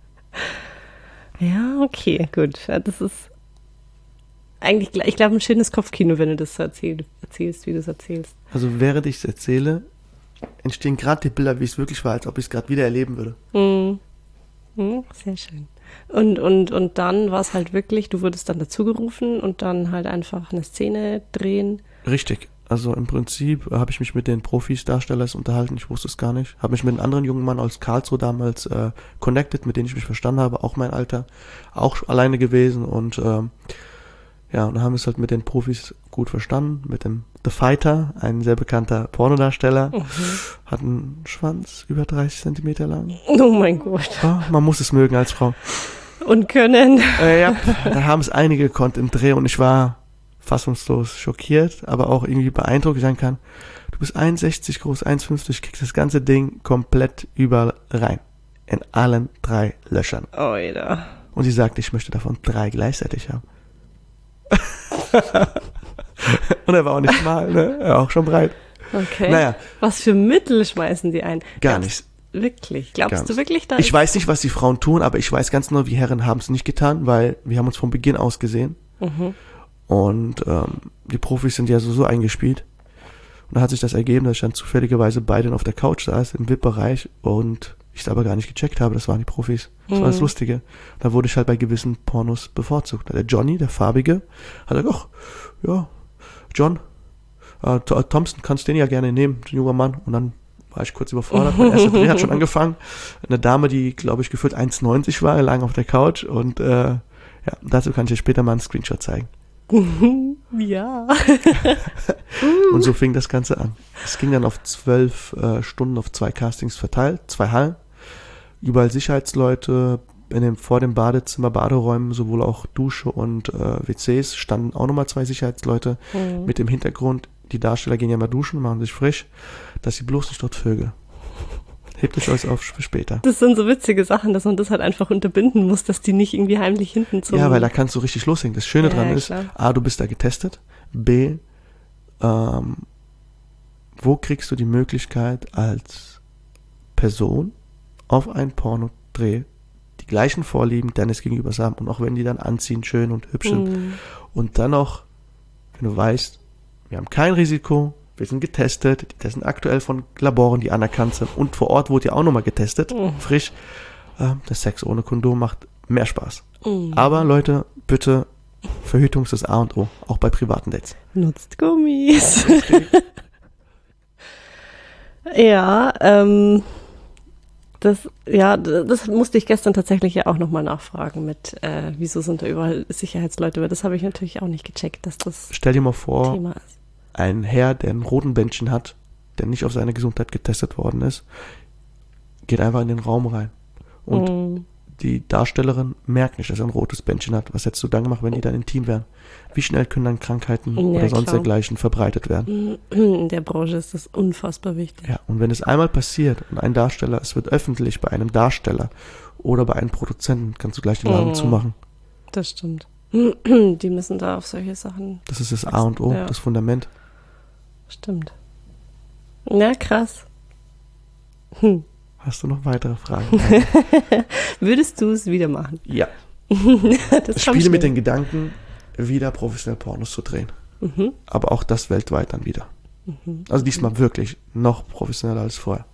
Ja, okay, gut. Ja, das ist eigentlich, ich glaube, ein schönes Kopfkino, wenn du das so erzähl, erzählst, wie du es erzählst. Also während ich es erzähle, entstehen gerade die Bilder, wie es wirklich war, als ob ich es gerade wieder erleben würde. Mhm. Mhm, sehr schön. Und, und, und dann war es halt wirklich, du wurdest dann dazugerufen und dann halt einfach eine Szene drehen. Richtig. Also im Prinzip habe ich mich mit den Profis, Darstellers unterhalten, ich wusste es gar nicht. Habe mich mit einem anderen jungen Mann aus Karlsruhe damals äh, connected, mit dem ich mich verstanden habe, auch mein Alter, auch alleine gewesen. Und ähm, ja, und dann haben wir es halt mit den Profis gut verstanden. Mit dem The Fighter, ein sehr bekannter Pornodarsteller, Mhm. hat einen Schwanz über dreißig Zentimeter lang. Oh mein Gott. Ja, man muss es mögen als Frau. Und können. Äh, ja, da haben es einige gekonnt im Dreh und ich war fassungslos schockiert, aber auch irgendwie beeindruckt. Ich sagen kann, du bist eins sechzig groß, eins fünfzig, kriegst das ganze Ding komplett überall rein. In allen drei Löchern. Oh, jeder. Und sie sagte, ich möchte davon drei gleichzeitig haben. Und er war auch nicht schmal, ne? Er war auch schon breit. Okay. Naja. Was für Mittel schmeißen die ein? Gar Glaubst, nichts. Wirklich? Glaubst Gar du nichts. wirklich da? Ich weiß nicht, was die Frauen tun, aber ich weiß ganz genau, wir Herren haben es nicht getan, weil wir haben uns von Beginn aus gesehen. Mhm. Und ähm, die Profis sind ja so, so eingespielt. Und da hat sich das ergeben, dass ich dann zufälligerweise beide auf der Couch saß, im V I P-Bereich, und ich es aber gar nicht gecheckt habe, das waren die Profis. Das Mhm. war das Lustige. Da wurde ich halt bei gewissen Pornos bevorzugt. Der Johnny, der Farbige, hat gesagt, ach, ja, John, äh, Thompson, kannst den ja gerne nehmen, ein junger Mann. Und dann war ich kurz überfordert. Mein erster Dreh hat schon angefangen. Eine Dame, die, glaube ich, gefühlt eins neunzig war, lag auf der Couch. Und äh, ja, dazu kann ich dir später mal einen Screenshot zeigen. Ja. Und so fing das Ganze an. Es ging dann auf zwölf äh, Stunden auf zwei Castings verteilt, zwei Hallen. Überall Sicherheitsleute, in dem, vor dem Badezimmer, Baderäumen, sowohl auch Dusche und äh, W Cs, standen auch nochmal zwei Sicherheitsleute Mhm. mit dem Hintergrund, die Darsteller gehen ja mal duschen, machen sich frisch, dass sie bloß nicht dort vögeln. Hebt es euch auf für später. Das sind so witzige Sachen, dass man das halt einfach unterbinden muss, dass die nicht irgendwie heimlich hinten zum... Ja, weil da kannst du richtig loslegen. Das Schöne Ja, dran ja, ist, klar. A, du bist da getestet, B, ähm, wo kriegst du die Möglichkeit als Person auf einen Pornodreh die gleichen Vorlieben deines Gegenübers haben, und auch wenn die dann anziehen, schön und hübsch sind, Mhm. und dann noch, wenn du weißt, wir haben kein Risiko, wir sind getestet, die testen aktuell von Laboren, die anerkannt sind, und vor Ort wurde ja auch nochmal getestet, Mhm. frisch. Äh, der Sex ohne Kondom macht mehr Spaß. Mhm. Aber Leute, bitte, Verhütung ist das A und O, auch bei privaten Dates. Nutzt Gummis. Ja, ähm, das, ja, d- das musste ich gestern tatsächlich ja auch nochmal nachfragen mit, äh, wieso sind da überall Sicherheitsleute, weil das habe ich natürlich auch nicht gecheckt, dass das Stell dir mal vor, Thema ist. ein Herr, der einen roten Bändchen hat, der nicht auf seine Gesundheit getestet worden ist, geht einfach in den Raum rein. Und Mhm. die Darstellerin merkt nicht, dass er ein rotes Bändchen hat. Was hättest du dann gemacht, wenn die dann intim wären? Wie schnell können dann Krankheiten Ja, oder sonst klar. dergleichen verbreitet werden? In der Branche ist das unfassbar wichtig. Ja, und wenn es einmal passiert und ein Darsteller, es wird öffentlich bei einem Darsteller oder bei einem Produzenten, kannst du gleich den Laden Mhm. zumachen. Das stimmt. Die müssen da auf solche Sachen, Das ist das A und O, Ja. das Fundament. stimmt. Ja, krass. Hm. Hast du noch weitere Fragen? Würdest du es wieder machen? Ja. Das Ich kommt spiele mit schnell. den Gedanken, wieder professionell Pornos zu drehen. Mhm. Aber auch das weltweit dann wieder. Also diesmal wirklich noch professioneller als vorher.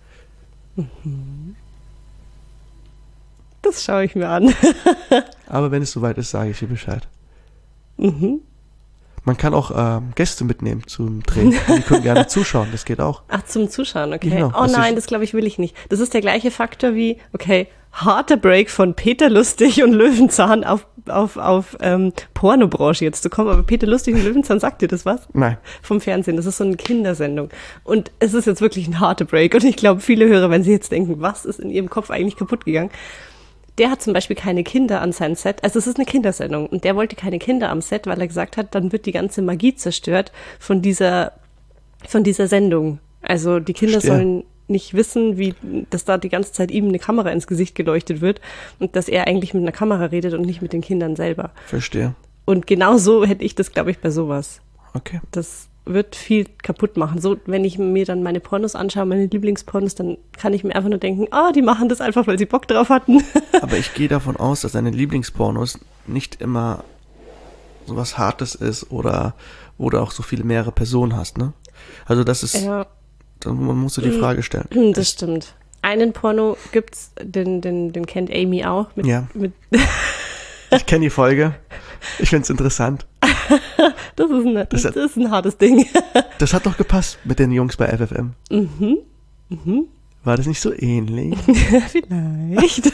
Das schaue ich mir an. Aber wenn es soweit ist, sage ich dir Bescheid. Mhm. Man kann auch ähm, Gäste mitnehmen zum Drehen. Die können gerne zuschauen, das geht auch. Ach, zum Zuschauen, okay. Genau, oh was nein, ich- das glaube ich will ich nicht. Das ist der gleiche Faktor wie, okay, harter Break von Peter Lustig und Löwenzahn auf, auf, auf ähm, Pornobranche jetzt zu kommen. Aber Peter Lustig und Löwenzahn, sagt dir das was? Nein. Vom Fernsehen. Das ist so eine Kindersendung. Und es ist jetzt wirklich ein harter Break. Und ich glaube, viele Hörer, wenn sie jetzt denken, was ist in ihrem Kopf eigentlich kaputt gegangen? Der hat zum Beispiel keine Kinder an seinem Set. Also es ist eine Kindersendung. Und der wollte keine Kinder am Set, weil er gesagt hat, dann wird die ganze Magie zerstört von dieser, von dieser Sendung. Also die Kinder Verstehe. sollen nicht wissen, wie, dass da die ganze Zeit ihm eine Kamera ins Gesicht geleuchtet wird und dass er eigentlich mit einer Kamera redet und nicht mit den Kindern selber. Verstehe. Und genau so hätte ich das, glaube ich, bei sowas. Okay. Das wird viel kaputt machen. So, wenn ich mir dann meine Pornos anschaue, meine Lieblingspornos, dann kann ich mir einfach nur denken, ah, die machen das einfach, weil sie Bock drauf hatten. Aber ich gehe davon aus, dass deine Lieblingspornos nicht immer sowas Hartes ist oder wo du auch so viele mehrere Personen hast, ne? Also das ist, Ja, da musst du die Frage stellen. das stimmt. Einen Porno gibt's, den, den, den kennt Amy auch. Mit, Ja. mit, Ich kenne die Folge. Ich find's interessant. das, ist ein, das, Das hat- ist ein hartes Ding. Das hat doch gepasst mit den Jungs bei F F M. Mhm. Mhm. War das nicht so ähnlich? Vielleicht.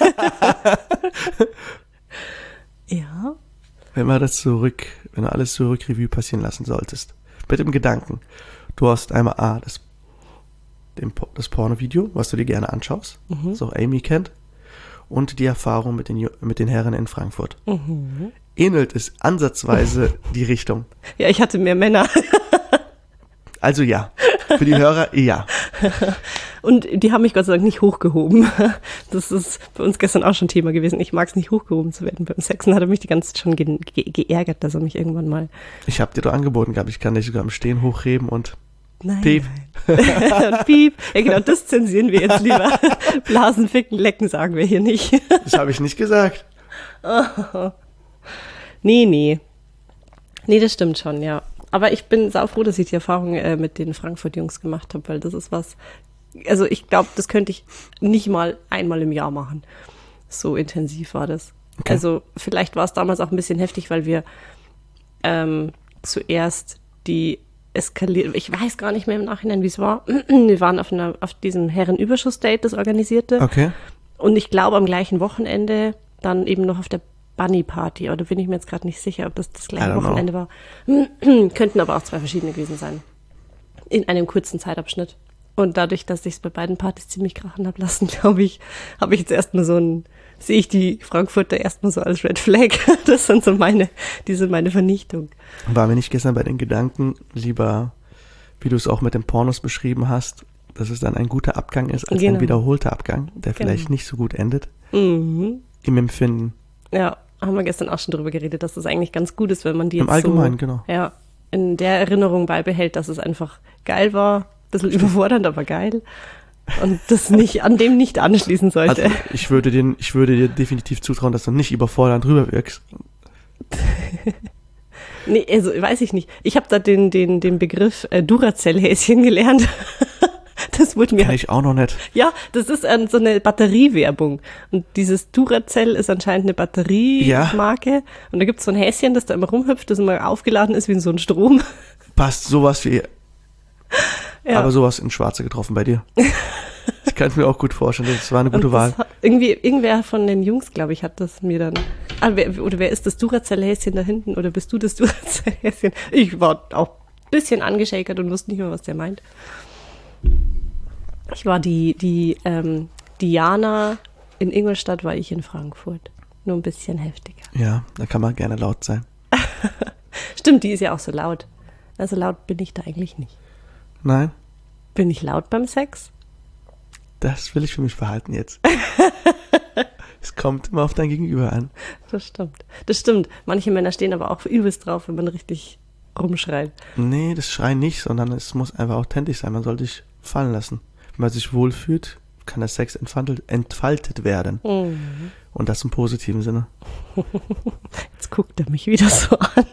Ja. Wenn man das zurück, wenn du alles zurück Revue passieren lassen solltest. Mit dem Gedanken, du hast einmal A, das, den, Po- das Porno-Video, was du dir gerne anschaust, Mhm. das auch Amy kennt, und die Erfahrung mit den, Ju- mit den Herren in Frankfurt. Mhm. Ähnelt es ansatzweise die Richtung. Ja, ich hatte mehr Männer. Also ja, für die Hörer ja. Und die haben mich Gott sei Dank nicht hochgehoben. Das ist bei uns gestern auch schon Thema gewesen. Ich mag es nicht, hochgehoben zu werden. Beim Sexen hat er mich die ganze Zeit schon ge- ge- geärgert, dass er mich irgendwann mal... Ich habe dir doch angeboten gehabt, ich kann dich sogar im Stehen hochheben und Nein, piep. Nein. Piep. Ja genau, das zensieren wir jetzt lieber. Blasen, ficken, lecken sagen wir hier nicht. Das habe ich nicht gesagt. Oh. Nee, nee. Nee, das stimmt schon, ja. Aber ich bin sau froh, dass ich die Erfahrung äh, mit den Frankfurt-Jungs gemacht habe, weil das ist was, also ich glaube, das könnte ich nicht mal einmal im Jahr machen. So intensiv war das. Okay. Also vielleicht war es damals auch ein bisschen heftig, weil wir ähm, zuerst die eskaliert, ich weiß gar nicht mehr im Nachhinein, wie es war. Wir waren auf, einer, auf diesem Herrenüberschuss-Date, das organisierte. Okay. Und ich glaube, am gleichen Wochenende dann eben noch auf der Bunny Party, oder bin ich mir jetzt gerade nicht sicher, ob das das gleiche Wochenende know. war. Könnten aber auch zwei verschiedene gewesen sein. In einem kurzen Zeitabschnitt. Und dadurch, dass ich es bei beiden Partys ziemlich krachen habe lassen, glaube ich, habe ich jetzt erstmal so ein, sehe ich die Frankfurter erstmal so als Red Flag. Das sind so meine, die sind meine Vernichtung. Waren wir nicht gestern bei den Gedanken, lieber, wie du es auch mit den Pornos beschrieben hast, dass es dann ein guter Abgang ist, als genau. ein wiederholter Abgang, der genau. vielleicht nicht so gut endet? Mhm. Im Empfinden. Ja. Haben wir gestern auch schon drüber geredet, dass das eigentlich ganz gut ist, wenn man die jetzt Im Allgemeinen, so, genau. Ja, in der Erinnerung beibehält, dass es einfach geil war, ein bisschen überfordernd, aber geil und das nicht, an dem nicht anschließen sollte. Also ich würde dir, ich würde dir definitiv zutrauen, dass du nicht überfordernd drüber wirkst. Nee, also weiß ich nicht. Ich habe da den, den, den Begriff äh, Duracell-Häschen gelernt. Das wurde mir. Kenn ich auch noch nicht. Ja, das ist äh, so eine Batteriewerbung. Und dieses Duracell ist anscheinend eine Batteriemarke. Ja. Und da gibt es so ein Häschen, das da immer rumhüpft, das immer aufgeladen ist wie in so ein Strom. Passt sowas wie. Ja. Aber sowas in Schwarze getroffen bei dir. Ich kann es mir auch gut vorstellen. Das war eine gute Wahl. Hat, irgendwie, irgendwer von den Jungs, glaube ich, hat das mir dann. Ah, wer, oder wer ist das Duracell-Häschen da hinten? Oder bist du das Duracell-Häschen? Ich war auch ein bisschen angeschäkert und wusste nicht mehr, was der meint. Ich war die, die ähm, Diana in Ingolstadt, war ich in Frankfurt. Nur ein bisschen heftiger. Ja, da kann man gerne laut sein. Stimmt, die ist ja auch so laut. Also laut bin ich da eigentlich nicht. Nein. Bin ich laut beim Sex? Das will ich für mich behalten jetzt. Es kommt immer auf dein Gegenüber an. Das stimmt. Das stimmt. Manche Männer stehen aber auch übelst drauf, wenn man richtig rumschreit. Nee, das Schreien nicht, sondern es muss einfach authentisch sein. Man soll sich fallen lassen. Wenn man sich wohlfühlt, kann der Sex entfaltet, entfaltet werden. Mhm. Und das im positiven Sinne. Jetzt guckt er mich wieder so an.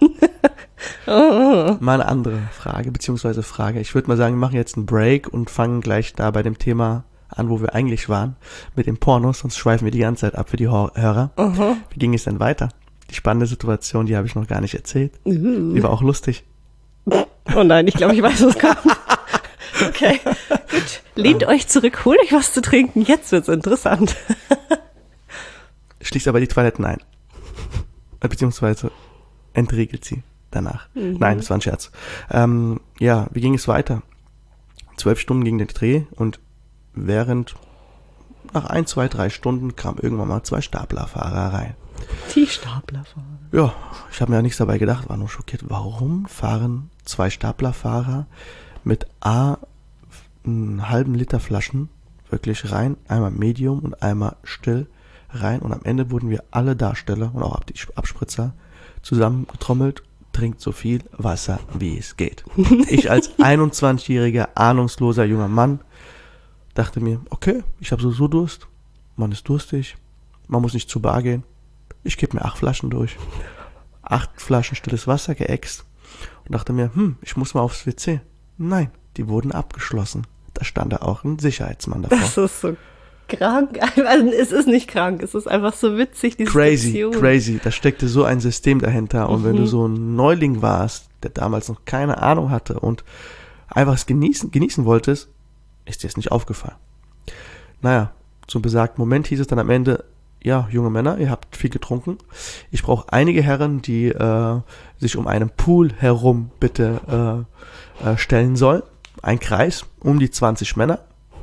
Oh. Mal eine andere Frage, beziehungsweise Frage. Ich würde mal sagen, wir machen jetzt einen Break und fangen gleich da bei dem Thema an, wo wir eigentlich waren, mit den Pornos, sonst schweifen wir die ganze Zeit ab für die Hörer. Uh-huh. Wie ging es denn weiter? Die spannende Situation, die habe ich noch gar nicht erzählt. Uh. Die war auch lustig. Oh nein, ich glaube, ich weiß, was kommt. Okay, gut. Lehnt um. euch zurück, holt euch was zu trinken, jetzt wird's interessant. Schließt aber die Toiletten ein. Beziehungsweise entriegelt sie danach. Mhm. Nein, das war ein Scherz. Ähm, ja, wie ging es weiter? Zwölf Stunden ging der Dreh und während, nach ein, zwei, drei Stunden kamen irgendwann mal zwei Staplerfahrer rein. Die Staplerfahrer? Ja, ich habe mir ja nichts dabei gedacht, war nur schockiert. Warum fahren zwei Staplerfahrer mit A einen halben Liter Flaschen wirklich rein, einmal Medium und einmal still rein und am Ende wurden wir alle Darsteller und auch die Abspritzer zusammengetrommelt, trinkt so viel Wasser, wie es geht. Ich als einundzwanzigjähriger, ahnungsloser junger Mann dachte mir, okay, ich habe so, so Durst, man ist durstig, man muss nicht zur Bar gehen, ich gebe mir acht Flaschen durch. Acht Flaschen stilles Wasser geäxt und dachte mir, hm, ich muss mal aufs W C. Nein, die wurden abgeschlossen. Da stand da auch ein Sicherheitsmann davor. Das ist so krank. Also, es ist nicht krank, es ist einfach so witzig, diese Crazy, Station. crazy. Da steckte so ein System dahinter. Und mhm. wenn du so ein Neuling warst, der damals noch keine Ahnung hatte und einfach es genießen, genießen wolltest, ist dir es nicht aufgefallen. Naja, zum besagten Moment hieß es dann am Ende, ja, junge Männer, ihr habt viel getrunken. Ich brauche einige Herren, die äh, sich um einen Pool herum bitte äh, äh, stellen sollen. Ein Kreis, um die zwanzig Männer.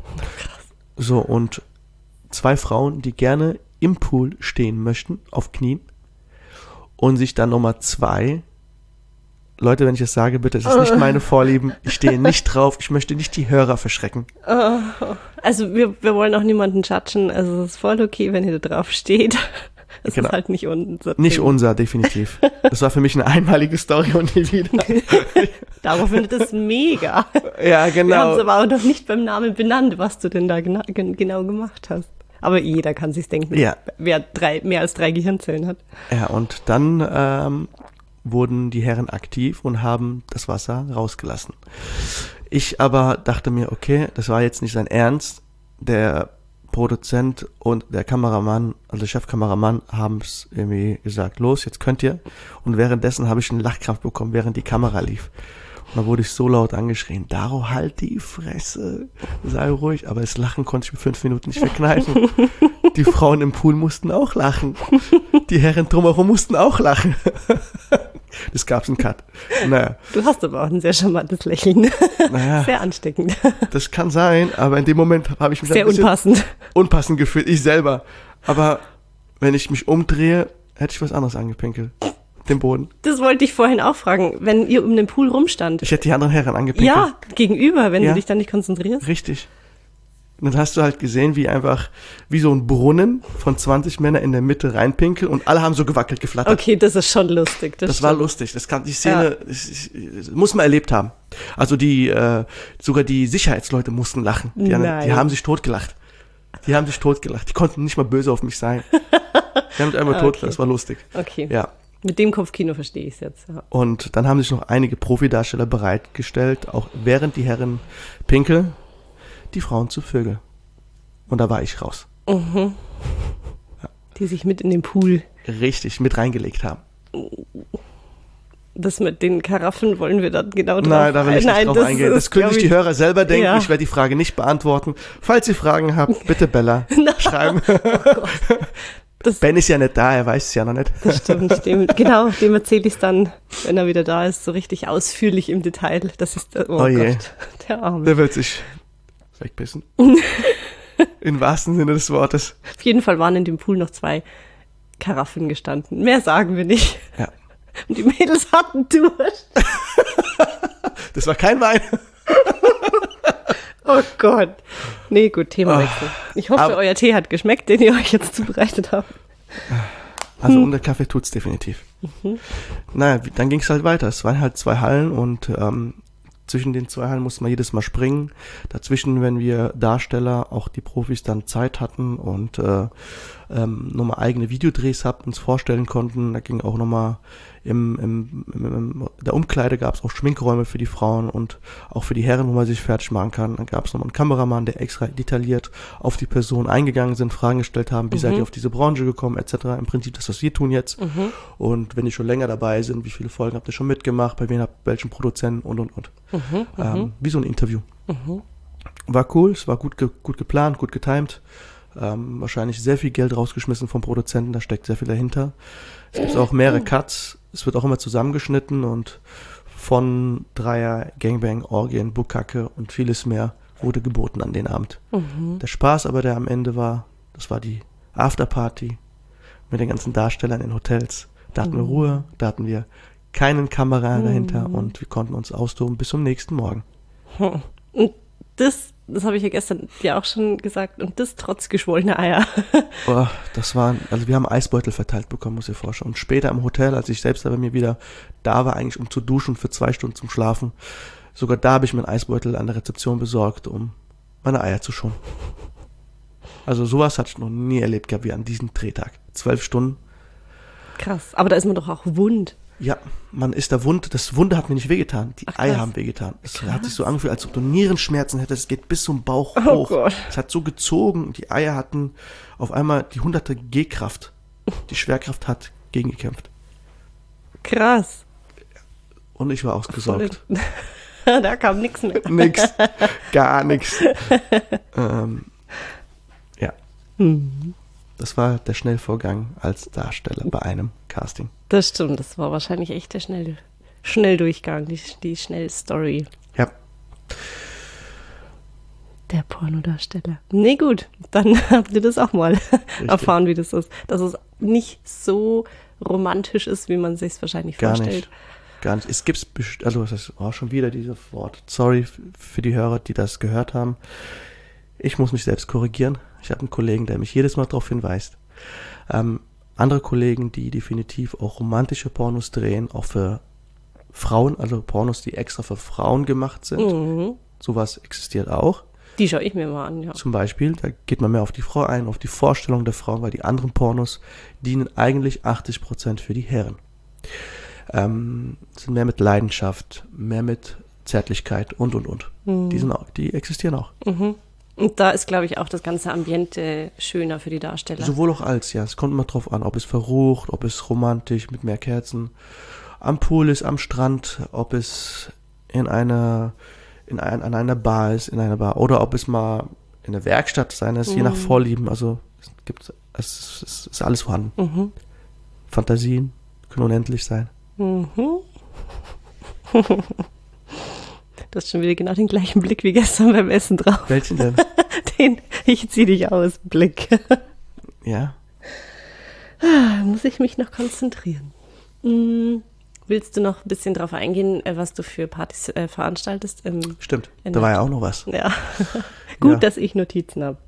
So, und zwei Frauen, die gerne im Pool stehen möchten, auf Knien. Und sich dann nochmal zwei Leute, wenn ich es sage, bitte, es ist nicht meine Vorlieben. Ich stehe nicht drauf. Ich möchte nicht die Hörer verschrecken. Also wir, wir wollen auch niemanden judgen. Also es ist voll okay, wenn ihr da drauf steht. Es Genau. ist halt nicht unser. Nicht Ding. unser, definitiv. Das war für mich eine einmalige Story und nie wieder. Darauf findet es mega. Ja, Wir haben genau. es aber auch noch nicht beim Namen benannt, was du denn da gena gen genau gemacht hast. Aber jeder kann sich's denken, Ja. wer drei, mehr als drei Gehirnzellen hat. Ja, und dann ähm, wurden die Herren aktiv und haben das Wasser rausgelassen. Ich aber dachte mir, okay, das war jetzt nicht sein Ernst. Der Produzent und der Kameramann, also der Chefkameramann, haben es irgendwie gesagt, los, jetzt könnt ihr. Und währenddessen habe ich einen Lachkrampf bekommen, während die Kamera lief. Und dann wurde ich so laut angeschrien, Daro, halt die Fresse, sei ruhig. Aber das Lachen konnte ich mir fünf Minuten nicht verkneifen. Die Frauen im Pool mussten auch lachen. Die Herren drumherum mussten auch lachen. Das gab's einen Cut. Naja, Du hast aber auch ein sehr charmantes Lächeln. naja, Sehr ansteckend. das kann sein, aber in dem Moment habe ich mich Sehr ein bisschen unpassend. unpassend gefühlt, ich selber. Aber wenn ich mich umdrehe, hätte ich was anderes angepinkelt. Den Boden. Das wollte ich vorhin auch fragen. Wenn ihr um den Pool rumstand. Ich hätte die anderen Herren angepinkelt. Ja, gegenüber, wenn Ja. du dich dann nicht konzentrierst. Richtig. Und dann hast du halt gesehen, wie einfach, wie so ein Brunnen von zwanzig Männern in der Mitte reinpinkeln und alle haben so gewackelt, geflattert. Okay, das ist schon lustig. Das, Das war stimmt. lustig. Das kann, die Szene, das, ist- das muss man erlebt haben. Also die, äh, sogar die Sicherheitsleute mussten lachen. Die, haben- Nein. die haben sich totgelacht. Die haben sich totgelacht. Die konnten nicht mal böse auf mich sein. Die haben sich einfach Okay. totgelacht. Das war lustig. Okay. Ja. Mit dem Kopfkino verstehe ich es jetzt. Ja. Und dann haben sich noch einige Profidarsteller bereitgestellt, auch während die Herren pinkeln, die Frauen zu Vögel. Und da war ich raus. Die sich mit in den Pool. Richtig, mit reingelegt haben. Das mit den Karaffen wollen wir dann genau drauf Nein, da will ich nicht Nein, drauf das eingehen. Das ist, können glaub sich die ich- Hörer selber denken. Ja. Ich werde die Frage nicht beantworten. Falls ihr Fragen habt, bitte Bella schreiben. Das, Ben ist ja nicht da, er weiß es ja noch nicht. das stimmt. Dem, genau, dem erzähle ich es dann, wenn er wieder da ist, so richtig ausführlich im Detail. Das ist, oh, Oh je. Gott, der Arme. Der wird sich wegbissen. Im wahrsten Sinne des Wortes. Auf jeden Fall waren in dem Pool noch zwei Karaffen gestanden. Mehr sagen wir nicht. Ja. Und die Mädels hatten Durst. Das war kein Wein. Oh Gott. Nee, gut, Themawechsel. Ich hoffe, aber- euer Tee hat geschmeckt, den ihr euch jetzt zubereitet habt. Also Hm. und der Kaffee tut's definitiv. Mhm. Naja, wie- dann ging's halt weiter. Es waren halt zwei Hallen und ähm, zwischen den zwei Hallen musste man jedes Mal springen. Dazwischen, wenn wir Darsteller, auch die Profis dann Zeit hatten und äh, ähm, nochmal eigene Videodrehs habt, uns vorstellen konnten. Da ging auch nochmal im, im, im, im der Umkleide gab's auch Schminkräume für die Frauen und auch für die Herren, wo man sich fertig machen kann. Dann gab's nochmal einen Kameramann, der extra detailliert auf die Person eingegangen sind, Fragen gestellt haben, wie seid ihr auf diese Branche gekommen, et cetera. Im Prinzip das, was wir tun jetzt. Und wenn die schon länger dabei sind, wie viele Folgen habt ihr schon mitgemacht, bei wem habt welchen Produzenten und und und. ähm, wie so ein Interview. War cool, es war gut, ge gut geplant, gut getimed. Ähm, wahrscheinlich sehr viel Geld rausgeschmissen vom Produzenten, da steckt sehr viel dahinter. Es gibt auch mehrere Cuts, es wird auch immer zusammengeschnitten und von Dreier, Gangbang, Orgien, Bukake und vieles mehr wurde geboten an den Abend. Der Spaß aber, der am Ende war, das war die Afterparty mit den ganzen Darstellern in Hotels. Da hatten wir Ruhe, da hatten wir keinen Kamera dahinter und wir konnten uns austoben bis zum nächsten Morgen. Und das, das habe ich ja gestern ja auch schon gesagt, und das trotz geschwollener Eier. Oh, das war, also wir haben Eisbeutel verteilt bekommen, muss ich vorstellen. Und später im Hotel, als ich selbst bei mir wieder da war, eigentlich um zu duschen für zwei Stunden zum Schlafen, sogar da habe ich mir einen Eisbeutel an der Rezeption besorgt, um meine Eier zu schonen. Also sowas hatte ich noch nie erlebt gehabt wie an diesem Drehtag. Zwölf Stunden. Krass. Aber da ist man doch auch wund. Ja, man ist da wund. Das Wunde hat mir nicht wehgetan. Die Ach, Eier krass. haben wehgetan. Es hat sich so angefühlt, als ob du Nierenschmerzen hättest. Es geht bis zum Bauch Oh hoch. Gott. Es hat so gezogen. Und die Eier hatten auf einmal die hunderte G-Kraft. Die Schwerkraft hat gegengekämpft. Krass. Und ich war ausgesorgt. Da kam nichts mehr. Nix. Gar nichts. ähm, ja. Das war der Schnellvorgang als Darsteller bei einem Casting. Das stimmt, das war wahrscheinlich echt der Schnell Schnelldurchgang, die, die Schnellstory. Ja. Der Pornodarsteller. Nee, gut, dann habt ihr das auch mal erfahren, wie das ist. Dass es nicht so romantisch ist, wie man sich wahrscheinlich Gar vorstellt. nicht. gar nicht. Es gibt, also das ist auch schon wieder dieses Wort. Sorry für die Hörer, die das gehört haben. Ich muss mich selbst korrigieren. Ich habe einen Kollegen, der mich jedes Mal darauf hinweist. Ähm, andere Kollegen, die definitiv auch romantische Pornos drehen, auch für Frauen, also Pornos, die extra für Frauen gemacht sind. Mhm. Sowas existiert auch. Die schaue ich mir mal an, ja. Zum Beispiel, da geht man mehr auf die Frau ein, auf die Vorstellung der Frau, weil die anderen Pornos dienen eigentlich achtzig Prozent für die Herren. Ähm, sind mehr mit Leidenschaft, mehr mit Zärtlichkeit und, und, und. Mhm. Die sind auch, die existieren auch. Mhm. Und da ist, glaube ich, auch das ganze Ambiente schöner für die Darsteller. Sowohl auch als, ja. Es kommt immer drauf an, ob es verrucht, ob es romantisch mit mehr Kerzen am Pool ist, am Strand, ob es in einer, in ein, an einer Bar ist, in einer Bar, oder ob es mal in der Werkstatt sein ist, mhm. je nach Vorlieben. Also es gibt, es, es ist alles vorhanden. Mhm. Fantasien können unendlich sein. Mhm. Du hast schon wieder genau den gleichen Blick wie gestern beim Essen drauf. Welchen denn? Den ich zieh dich aus, Blick. Ja. Muss ich mich noch konzentrieren. Hm, willst du noch ein bisschen drauf eingehen, was du für Partys äh, veranstaltest? Im, Stimmt, da war ja auch noch was. Ja. Gut, ja. dass ich Notizen habe.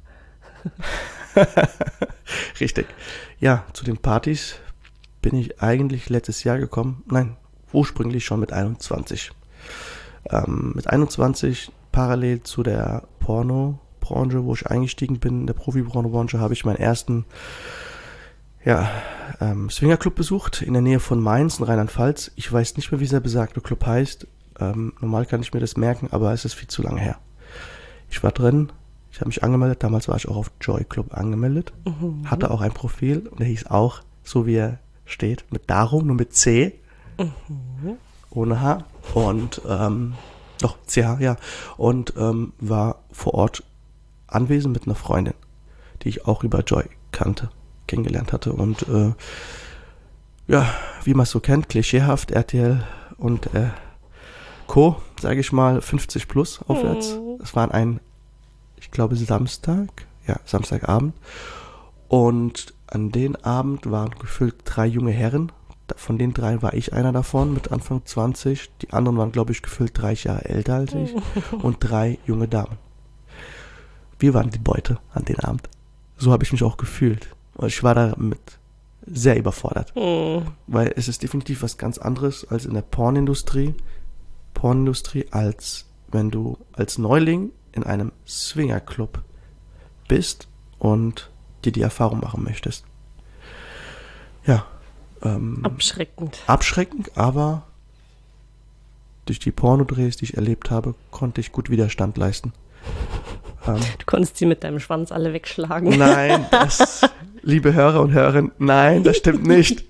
Richtig. Ja, zu den Partys bin ich eigentlich letztes Jahr gekommen. Nein, ursprünglich schon mit einundzwanzig. Ähm, mit einundzwanzig, parallel zu der Porno-Branche, wo ich eingestiegen bin, in der Profi-Porno-Branche, habe ich meinen ersten ja, ähm, Swingerclub besucht, in der Nähe von Mainz in Rheinland-Pfalz. Ich weiß nicht mehr, wie dieser besagte Club heißt. Ähm, normal kann ich mir das merken, aber es ist viel zu lange her. Ich war drin, ich habe mich angemeldet, damals war ich auch auf Joy Club angemeldet, mhm. hatte auch ein Profil und der hieß auch, so wie er steht, mit Darum, nur mit C. Mhm. Ohne H und ähm, doch, C H, ja. Und ähm, war vor Ort anwesend mit einer Freundin, die ich auch über Joy kannte, kennengelernt hatte. Und äh, ja, wie man es so kennt, klischeehaft, R T L und äh, Co., sage ich mal, fünfzig plus aufwärts. Es war ein, ich glaube, Samstag, ja, Samstagabend. Und an den Abend waren gefüllt drei junge Herren. Von den drei war ich einer davon mit Anfang zwanzig. Die anderen waren, glaube ich, gefühlt dreißig Jahre älter als ich. Und drei junge Damen. Wir waren die Beute an den Abend. So habe ich mich auch gefühlt. Und ich war damit sehr überfordert. Mhm. Weil es ist definitiv was ganz anderes als in der Pornindustrie. Pornindustrie, als wenn du als Neuling in einem Swingerclub bist und dir die Erfahrung machen möchtest. Ja. Ähm, abschreckend. Abschreckend, aber durch die Pornodrehs, die ich erlebt habe, konnte ich gut Widerstand leisten. Ähm, du konntest sie mit deinem Schwanz alle wegschlagen. Nein, das, liebe Hörer und Hörerinnen, nein, das stimmt nicht.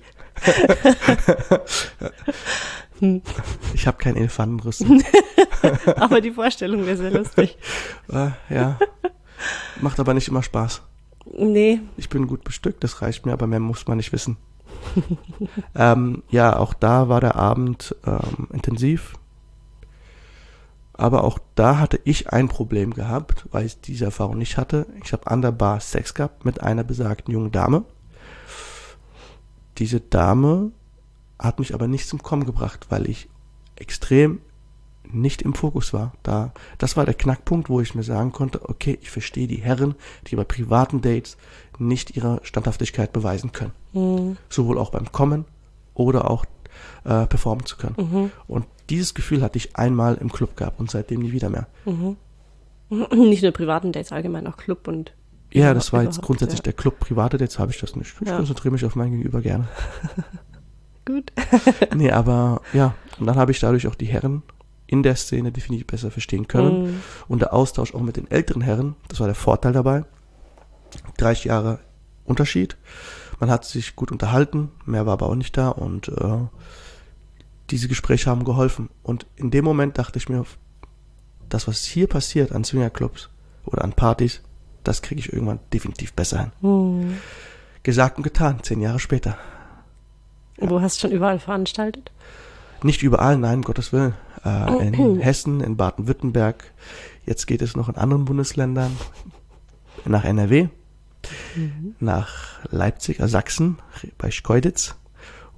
Ich habe keinen Elefantenrüssel. Aber die Vorstellung wäre sehr lustig. Äh, ja, macht aber nicht immer Spaß. Nee. Ich bin gut bestückt, das reicht mir, aber mehr muss man nicht wissen. ähm, ja, auch da war der Abend ähm, intensiv. Aber auch da hatte ich ein Problem gehabt, weil ich diese Erfahrung nicht hatte. Ich habe an der Bar Sex gehabt mit einer besagten jungen Dame. Diese Dame hat mich aber nicht zum Kommen gebracht, weil ich extrem nicht im Fokus war. Da, das war der Knackpunkt, wo ich mir sagen konnte, okay, ich verstehe die Herren, die bei privaten Dates nicht ihre Standhaftigkeit beweisen können. Mhm. Sowohl auch beim Kommen oder auch äh, performen zu können. Mhm. Und dieses Gefühl hatte ich einmal im Club gehabt und seitdem nie wieder mehr. Mhm. Nicht nur privaten Dates, allgemein auch Club und... Ja, das war jetzt grundsätzlich ja. der Club. Private Dates habe ich das nicht. Ich ja. konzentriere mich auf mein Gegenüber gerne. Gut. Nee, aber ja, und dann habe ich dadurch auch die Herren in der Szene definitiv besser verstehen können. Mhm. Und der Austausch auch mit den älteren Herren, das war der Vorteil dabei. dreißig Jahre Unterschied. Man hat sich gut unterhalten, mehr war aber auch nicht da und äh, diese Gespräche haben geholfen. Und in dem Moment dachte ich mir, das, was hier passiert an Swingerclubs oder an Partys, das kriege ich irgendwann definitiv besser hin. Mhm. Gesagt und getan, zehn Jahre später. Ja. Wo hast du schon überall veranstaltet? Nicht überall, nein, um Gottes Willen. Äh, in Hessen, in Baden-Württemberg. Jetzt geht es noch in anderen Bundesländern. Nach N R W, mhm. nach Leipzig, äh Sachsen, bei Schkeuditz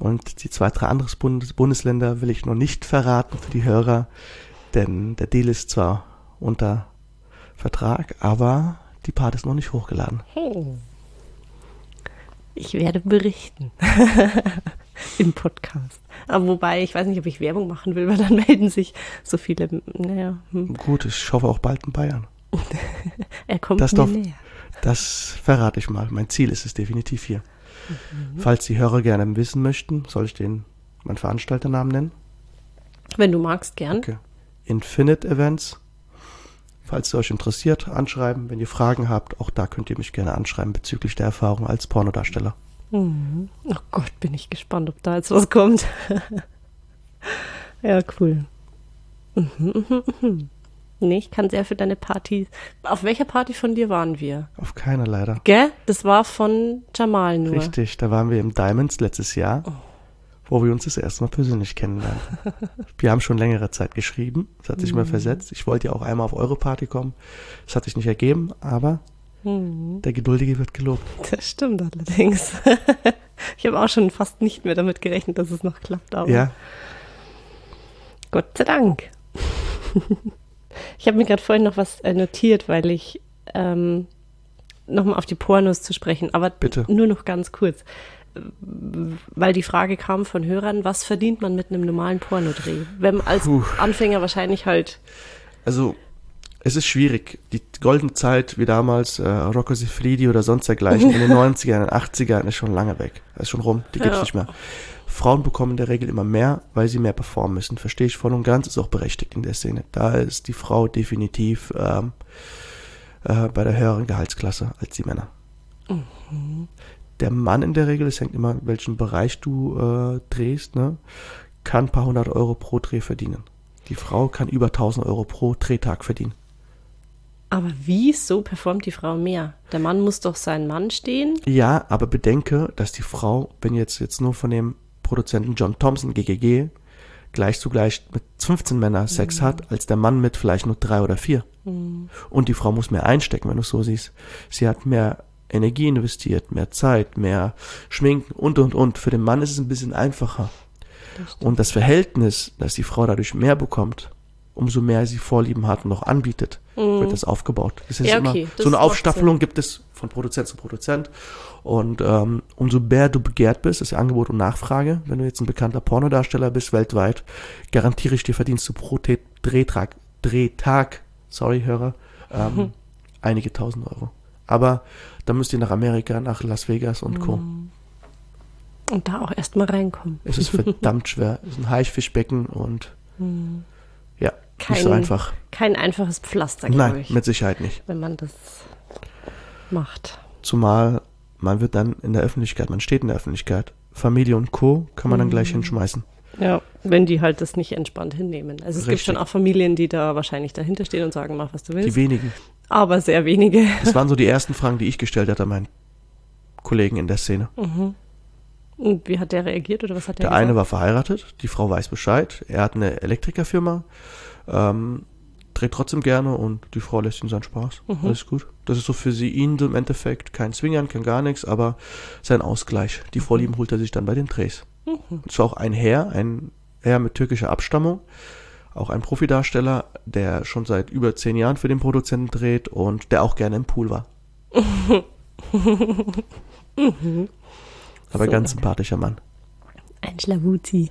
Und die zwei, drei andere Bundes- Bundesländer will ich noch nicht verraten für die Hörer, denn der Deal ist zwar unter Vertrag, aber die Part ist noch nicht hochgeladen. Hey. Ich werde berichten im Podcast. Aber wobei, ich weiß nicht, ob ich Werbung machen will, weil dann melden sich so viele, naja. Hm. Gut, ich hoffe auch bald in Bayern. Er kommt das mir doch, näher. Das verrate ich mal. Mein Ziel ist es definitiv hier. Mhm. Falls die Hörer gerne wissen möchten, soll ich den meinen Veranstalternamen nennen? Wenn du magst, gern. Okay. Infinite Events. Falls ihr euch interessiert, anschreiben. Wenn ihr Fragen habt, auch da könnt ihr mich gerne anschreiben bezüglich der Erfahrung als Pornodarsteller. Mhm. Oh Gott, bin ich gespannt, ob da jetzt was kommt. Ja, cool. Mhm, mhm, mhm. Nee, ich kann sehr für deine Partys. Auf welcher Party von dir waren wir? Auf keiner leider. Gell? Das war von Jamal nur. Richtig, da waren wir im Diamonds letztes Jahr, oh. wo wir uns das erste Mal persönlich kennenlernen. Wir haben schon längere Zeit geschrieben, es hat sich mhm. mal versetzt. Ich wollte ja auch einmal auf eure Party kommen, es hat sich nicht ergeben, aber mhm. der Geduldige wird gelobt. Das stimmt allerdings. Ich habe auch schon fast nicht mehr damit gerechnet, dass es noch klappt. Aber ja. Gott sei Dank. Ich habe mir gerade vorhin noch was äh, notiert, weil ich ähm, nochmal auf die Pornos zu sprechen, aber Bitte. Nur noch ganz kurz. Weil die Frage kam von Hörern, was verdient man mit einem normalen Pornodreh? Wenn man als Puh. Anfänger wahrscheinlich halt... Also, es ist schwierig. Die goldene Zeit, wie damals äh, Rocco Siffredi oder sonst dergleichen, in den neunzigern, in den achtzigern, ist schon lange weg. Das ist schon rum, die gibt's ja. nicht mehr. Frauen bekommen in der Regel immer mehr, weil sie mehr performen müssen. Verstehe ich voll und ganz, ist auch berechtigt in der Szene. Da ist die Frau definitiv ähm, äh, bei der höheren Gehaltsklasse als die Männer. Mhm. Der Mann in der Regel, es hängt immer, in welchem Bereich du äh, drehst, ne, kann ein paar hundert Euro pro Dreh verdienen. Die Frau kann über tausend Euro pro Drehtag verdienen. Aber wieso performt die Frau mehr? Der Mann muss doch seinen Mann stehen? Ja, aber bedenke, dass die Frau, wenn jetzt jetzt nur von dem Produzenten John Thompson, G G G, gleich zu gleich mit fünfzehn Männern Sex mhm. hat, als der Mann mit vielleicht nur drei oder vier. Mhm. Und die Frau muss mehr einstecken, wenn du es so siehst. Sie hat mehr Energie investiert, mehr Zeit, mehr Schminken und, und, und. Für den Mann ist es ein bisschen einfacher. Das und das Verhältnis, dass die Frau dadurch mehr bekommt, umso mehr sie Vorlieben hat und noch anbietet, mm. wird das aufgebaut. Das ist ja, okay. immer, das so eine Aufstaffelung gibt es von Produzent zu Produzent. Und ähm, umso mehr du begehrt bist, ist ja Angebot und Nachfrage. Wenn du jetzt ein bekannter Pornodarsteller bist weltweit, garantiere ich dir, verdienst du pro Drehtag, Drehtag, sorry Hörer, ähm, mhm. einige tausend Euro. Aber da müsst ihr nach Amerika, nach Las Vegas und Co. Und da auch erstmal reinkommen. Es ist verdammt schwer. Es ist ein Haifischbecken und mhm. ja, kein, nicht so einfach. Kein einfaches Pflaster, glaube ich. Nein, mit Sicherheit nicht. Wenn man das macht. Zumal man wird dann in der Öffentlichkeit, man steht in der Öffentlichkeit. Familie und Co. kann man mhm. dann gleich hinschmeißen. Ja, wenn die halt das nicht entspannt hinnehmen. Also es Richtig. gibt schon auch Familien, die da wahrscheinlich dahinter stehen und sagen, mach was du willst. Die wenigen. Aber sehr wenige. Das waren so die ersten Fragen, die ich gestellt hatte an meinen Kollegen in der Szene. Mhm. Und wie hat der reagiert oder was hat der Der gesagt? eine war verheiratet, die Frau weiß Bescheid. Er hat eine Elektrikerfirma, ähm, dreht trotzdem gerne und die Frau lässt ihm seinen Spaß. Mhm. Alles gut. Das ist so für sie, ihn im Endeffekt kein Zwingern, kein gar nichts, aber sein Ausgleich. Die Vorlieben holt er sich dann bei den Drehs. Mhm. Es war auch ein Herr, ein Herr mit türkischer Abstammung, auch ein Profidarsteller, der schon seit über zehn Jahren für den Produzenten dreht und der auch gerne im Pool war. mhm. Aber so, ganz sympathischer Mann. Ein Schlawuzi.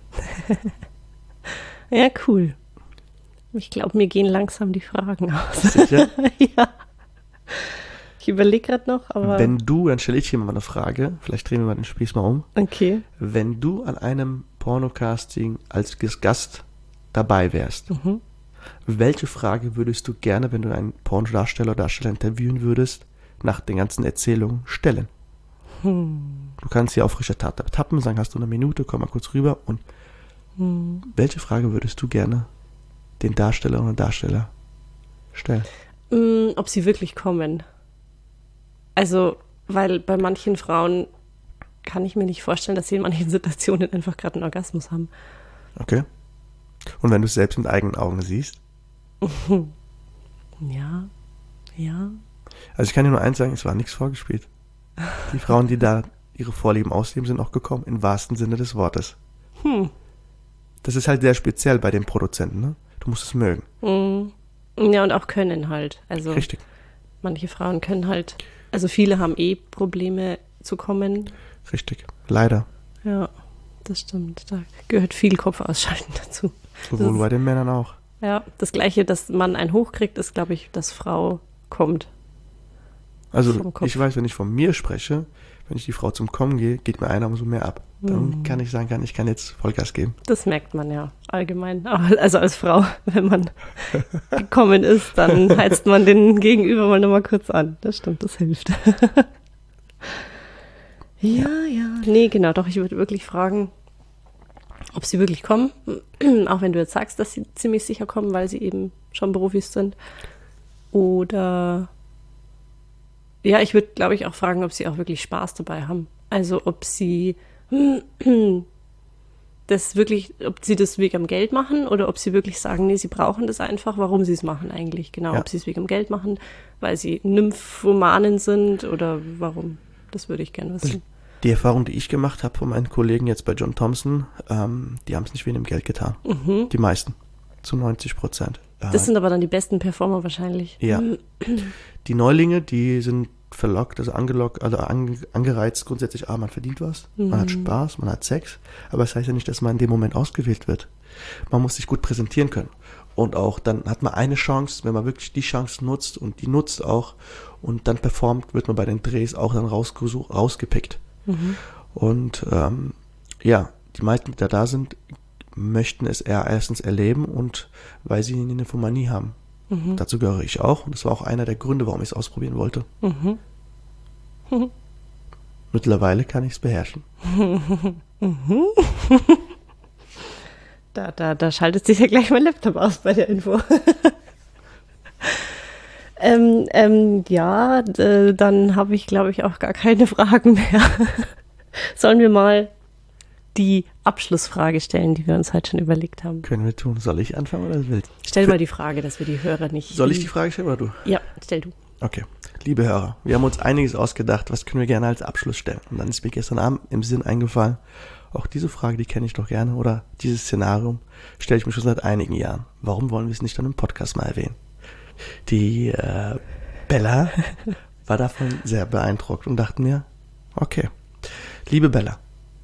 Ja, cool. Ich glaube, mir gehen langsam die Fragen aus. Sicher? Ja. Ich überlege gerade noch, aber... Wenn du, dann stelle ich hier mal eine Frage, vielleicht drehen wir mal den Spieß mal um. Okay. Wenn du an einem Pornocasting als Gast dabei wärst, mhm. welche Frage würdest du gerne, wenn du einen Pornodarsteller oder Darsteller interviewen würdest, nach den ganzen Erzählungen stellen? Hm. Du kannst hier auf frische Tat tappen, sagen, hast du eine Minute, komm mal kurz rüber. Und hm. welche Frage würdest du gerne den Darsteller oder Darsteller stellen? Mm, ob sie wirklich kommen. Also, weil bei manchen Frauen kann ich mir nicht vorstellen, dass sie in manchen Situationen einfach gerade einen Orgasmus haben. Okay. Und wenn du es selbst mit eigenen Augen siehst? Ja, ja. Also ich kann dir nur eins sagen, es war nichts vorgespielt. Die Frauen, die da ihre Vorlieben ausleben, sind auch gekommen, im wahrsten Sinne des Wortes. Hm. Das ist halt sehr speziell bei den Produzenten, ne? Du musst es mögen. Mhm. Ja, und auch können halt. Also Richtig. manche Frauen können halt, also viele haben eh Probleme zu kommen. Richtig. Leider. Ja, das stimmt. Da gehört viel Kopf ausschalten dazu. Sowohl ist- bei den Männern auch. Ja, das Gleiche, dass Mann einen hochkriegt, ist, glaube ich, dass Frau kommt. Also Vom Kopf. ich weiß, wenn ich von mir spreche, wenn ich die Frau zum Kommen gehe, geht mir einer umso mehr ab. Dann Mhm. kann ich sagen, kann, ich kann jetzt Vollgas geben. Das merkt man ja allgemein. Also als Frau, wenn man gekommen ist, dann heizt man den Gegenüber mal nochmal kurz an. Das stimmt, das hilft. Ja, ja. Nee, genau, doch, ich würde wirklich fragen, ob sie wirklich kommen. Auch wenn du jetzt sagst, dass sie ziemlich sicher kommen, weil sie eben schon Profis sind. Oder, ja, ich würde, glaube ich, auch fragen, ob sie auch wirklich Spaß dabei haben. Also ob sie das wirklich, ob sie das wegen am Geld machen oder ob sie wirklich sagen, nee, sie brauchen das einfach, warum sie es machen eigentlich. Genau, Ja. ob sie es wegen am Geld machen, weil sie Nymphomanen sind oder warum. Das würde ich gerne wissen. Die Erfahrung, die ich gemacht habe von meinen Kollegen jetzt bei John Thompson, ähm, die haben es nicht wegen dem Geld getan. Mhm. Die meisten. Zu neunzig Prozent. Äh, Das sind aber dann die besten Performer wahrscheinlich. ja. Die Neulinge, die sind verlockt, also angelockt, also an, angereizt grundsätzlich, ah, man verdient was, man hat Spaß, man hat Sex, aber das heißt ja nicht, dass man in dem Moment ausgewählt wird. Man muss sich gut präsentieren können. Und auch dann hat man eine Chance, wenn man wirklich die Chance nutzt und die nutzt auch und dann performt, wird man bei den Drehs auch dann rausgesucht, rausgepickt. Und ähm, ja, die meisten, die da da sind, möchten es eher erstens erleben und weil sie eine Nymphomanie haben. Mhm. Dazu gehöre ich auch und das war auch einer der Gründe, warum ich es ausprobieren wollte. Mhm. Mittlerweile kann ich es beherrschen. Da, da, da schaltet sich ja gleich mein Laptop aus bei der Info. ähm, ähm, ja, d- dann habe ich, glaube ich, auch gar keine Fragen mehr. Sollen wir mal die Abschlussfrage stellen, die wir uns heute schon überlegt haben? Können wir tun. Soll ich anfangen oder willst Stell mal die Frage, dass wir die Hörer nicht... Soll ich die Frage stellen oder du? Ja, stell du. Okay. Liebe Hörer, wir haben uns einiges ausgedacht, was können wir gerne als Abschluss stellen. Und dann ist mir gestern Abend im Sinn eingefallen, auch diese Frage, die kenne ich doch gerne, oder dieses Szenario stelle ich mir schon seit einigen Jahren. Warum wollen wir es nicht dann im Podcast mal erwähnen? Die äh, Bella war davon sehr beeindruckt und dachte mir, okay, liebe Bella,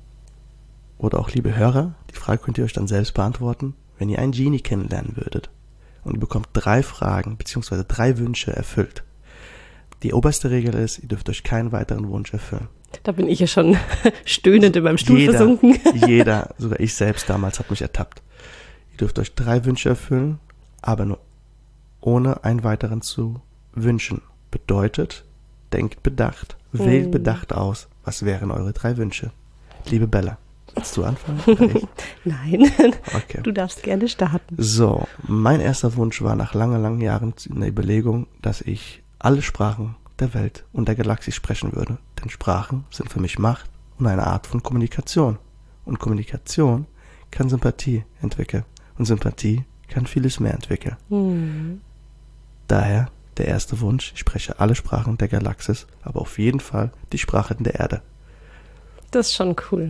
oder auch liebe Hörer, die Frage könnt ihr euch dann selbst beantworten, wenn ihr einen Genie kennenlernen würdet und ihr bekommt drei Fragen bzw. drei Wünsche erfüllt. Die oberste Regel ist, ihr dürft euch keinen weiteren Wunsch erfüllen. Da bin ich ja schon stöhnend in meinem Stuhl Jeder, versunken. jeder, sogar ich selbst damals, hat mich ertappt. Ihr dürft euch drei Wünsche erfüllen, aber nur ohne einen weiteren zu wünschen. Bedeutet, denkt bedacht, wählt Mm. bedacht aus. Was wären eure drei Wünsche? Liebe Bella, willst du anfangen? Oder ich? Nein, Okay. du darfst gerne starten. So, mein erster Wunsch war nach langen, langen Jahren in der Überlegung, dass ich alle Sprachen der Welt und der Galaxie sprechen würde. Denn Sprachen sind für mich Macht und eine Art von Kommunikation. Und Kommunikation kann Sympathie entwickeln. Und Sympathie kann vieles mehr entwickeln. Hm. Daher der erste Wunsch, ich spreche alle Sprachen der Galaxis, aber auf jeden Fall die Sprachen der Erde. Das ist schon cool.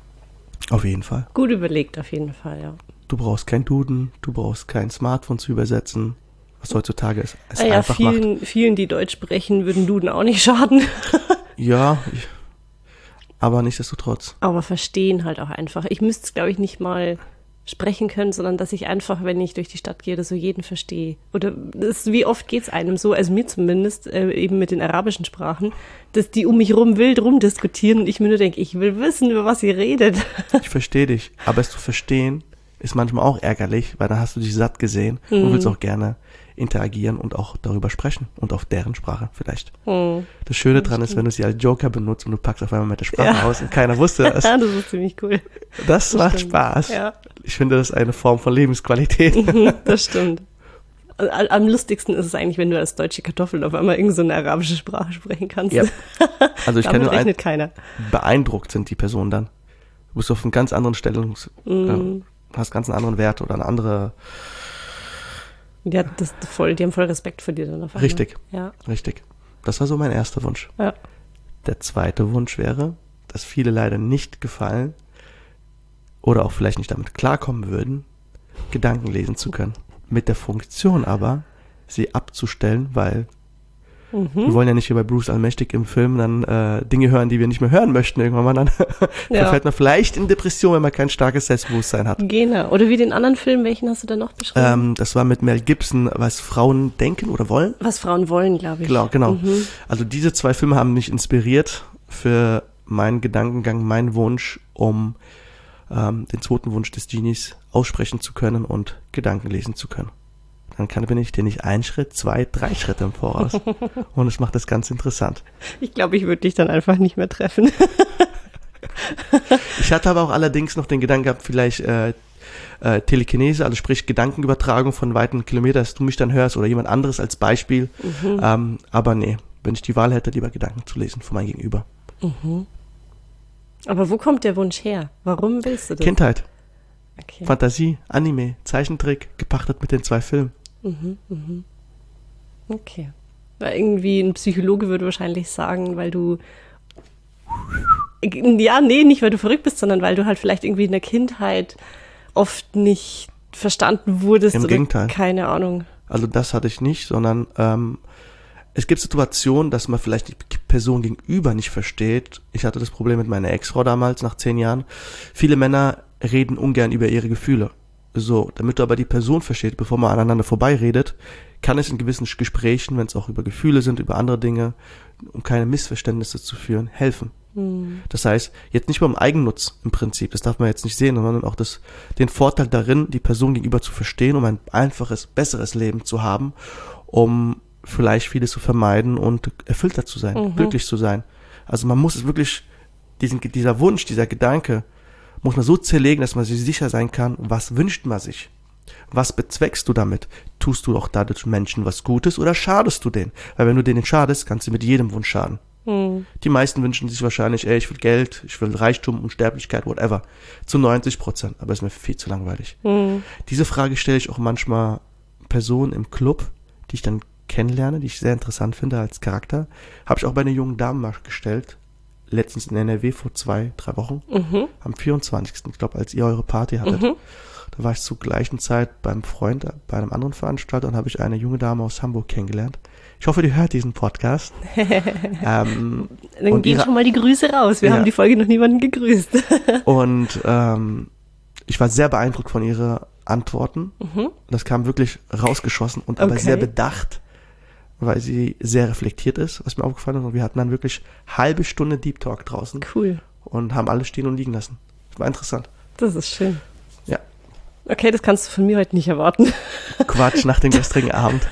Auf jeden Fall. Gut überlegt auf jeden Fall, ja. Du brauchst kein Duden, du brauchst kein Smartphone zu übersetzen, was heutzutage ist, es Ah ja, einfach macht. vielen, vielen, die Deutsch sprechen, würden Duden auch nicht schaden. Ja, ich, aber nichtsdestotrotz. Aber verstehen halt auch einfach. Ich müsste es, glaube ich, nicht mal sprechen können, sondern dass ich einfach, wenn ich durch die Stadt gehe oder so, jeden verstehe. Oder das, wie oft geht es einem so, also mir zumindest, äh, eben mit den arabischen Sprachen, dass die um mich rum wild rumdiskutieren und ich mir nur denke, ich will wissen, über was ihr redet. Ich verstehe dich, aber es zu verstehen ist manchmal auch ärgerlich, weil dann hast du dich satt gesehen und willst auch gerne interagieren und auch darüber sprechen und auf deren Sprache vielleicht. Hm. Das Schöne dran ist, wenn du sie als Joker benutzt und du packst auf einmal mit der Sprache Ja. aus und keiner wusste das. Ja, das ist ziemlich cool. Das macht stimmt. Spaß. Ja. Ich finde, das ist eine Form von Lebensqualität. Mhm, das stimmt. Am am lustigsten ist es eigentlich, wenn du als deutsche Kartoffel auf einmal irgend so eine arabische Sprache sprechen kannst. Ja. Also ich kann Damit nur ein, rechnet keiner. beeindruckt sind die Personen dann. Du bist auf einen ganz anderen Stellungs, Mhm. äh, hast ganz einen anderen Wert oder eine andere, Ja, das voll, die haben voll Respekt vor dir dann auf einmal. Richtig. Ja. richtig. Das war so mein erster Wunsch. Ja. Der zweite Wunsch wäre, dass viele leider nicht gefallen oder auch vielleicht nicht damit klarkommen würden, Gedanken lesen zu können. Mit der Funktion aber, sie abzustellen, weil mhm. wir wollen ja nicht wie bei Bruce Allmächtig im Film dann äh, Dinge hören, die wir nicht mehr hören möchten. Irgendwann mal dann ja. verfällt man vielleicht in Depression, wenn man kein starkes Selbstbewusstsein hat. Genau. Oder wie den anderen Film, welchen hast du da noch beschrieben? Ähm, das war mit Mel Gibson, was Frauen denken oder wollen. Was Frauen wollen, glaube ich. Genau, genau. Mhm. Also diese zwei Filme haben mich inspiriert für meinen Gedankengang, meinen Wunsch, um ähm, den zweiten Wunsch des Genies aussprechen zu können und Gedanken lesen zu können. Dann kann, bin ich dir nicht ein Schritt, zwei, drei Schritte im Voraus. Und es macht das ganz interessant. Ich glaube, ich würde dich dann einfach nicht mehr treffen. Ich hatte aber auch allerdings noch den Gedanken gehabt, vielleicht äh, äh, Telekinese, also sprich Gedankenübertragung von weiten Kilometern, dass du mich dann hörst oder jemand anderes als Beispiel. Mhm. Ähm, aber nee, wenn ich die Wahl hätte, lieber Gedanken zu lesen von meinem Gegenüber. Mhm. Aber wo kommt der Wunsch her? Warum willst du das? Kindheit. Okay. Fantasie, Anime, Zeichentrick, gepachtet mit den zwei Filmen. Mhm, mhm. Okay. Weil irgendwie ein Psychologe würde wahrscheinlich sagen, weil du ja, nee, nicht weil du verrückt bist, sondern weil du halt vielleicht irgendwie in der Kindheit oft nicht verstanden wurdest. Im oder Gegenteil. Keine Ahnung. Also das hatte ich nicht, sondern ähm, es gibt Situationen, dass man vielleicht die Person gegenüber nicht versteht. Ich hatte das Problem mit meiner Ex-Frau damals, nach zehn Jahren. Viele Männer reden ungern über ihre Gefühle. So, damit du aber die Person verstehst, bevor man aneinander vorbeiredet, kann es in gewissen Gesprächen, wenn es auch über Gefühle sind, über andere Dinge, um keine Missverständnisse zu führen, helfen. Hm. Das heißt, jetzt nicht beim Eigennutz im Prinzip, das darf man jetzt nicht sehen, sondern auch das, den Vorteil darin, die Person gegenüber zu verstehen, um ein einfaches, besseres Leben zu haben, um vielleicht vieles zu vermeiden und erfüllter zu sein, mhm. glücklich zu sein. Also man muss es wirklich, diesen, dieser Wunsch, dieser Gedanke, muss man so zerlegen, dass man sich sicher sein kann, was wünscht man sich? Was bezweckst du damit? Tust du auch dadurch Menschen was Gutes oder schadest du denen? Weil wenn du denen schadest, kannst du mit jedem Wunsch schaden. Mhm. Die meisten wünschen sich wahrscheinlich, ey, ich will Geld, ich will Reichtum, Unsterblichkeit, whatever. Zu neunzig Prozent, aber ist mir viel zu langweilig. Mhm. Diese Frage stelle ich auch manchmal Personen im Club, die ich dann kennenlerne, die ich sehr interessant finde als Charakter. Habe ich auch bei einer jungen Dame mal gestellt. Letztens in N R W vor zwei, drei Wochen, mhm. am vierundzwanzigsten Ich glaube, als ihr eure Party hattet. Mhm. Da war ich zur gleichen Zeit beim Freund, bei einem anderen Veranstalter und habe ich eine junge Dame aus Hamburg kennengelernt. Ich hoffe, die hört diesen Podcast. ähm, Dann gehen ihre, schon mal die Grüße raus. Wir ja. haben die Folge noch niemanden gegrüßt. und ähm, ich war sehr beeindruckt von ihren Antworten. Mhm. Das kam wirklich rausgeschossen und aber okay. sehr bedacht, weil sie sehr reflektiert ist, was mir aufgefallen ist. Und wir hatten dann wirklich halbe Stunde Deep Talk draußen. Cool. Und haben alles stehen und liegen lassen. Das war interessant. Das ist schön. Ja. Okay, das kannst du von mir heute nicht erwarten. Quatsch, nach dem gestrigen Abend.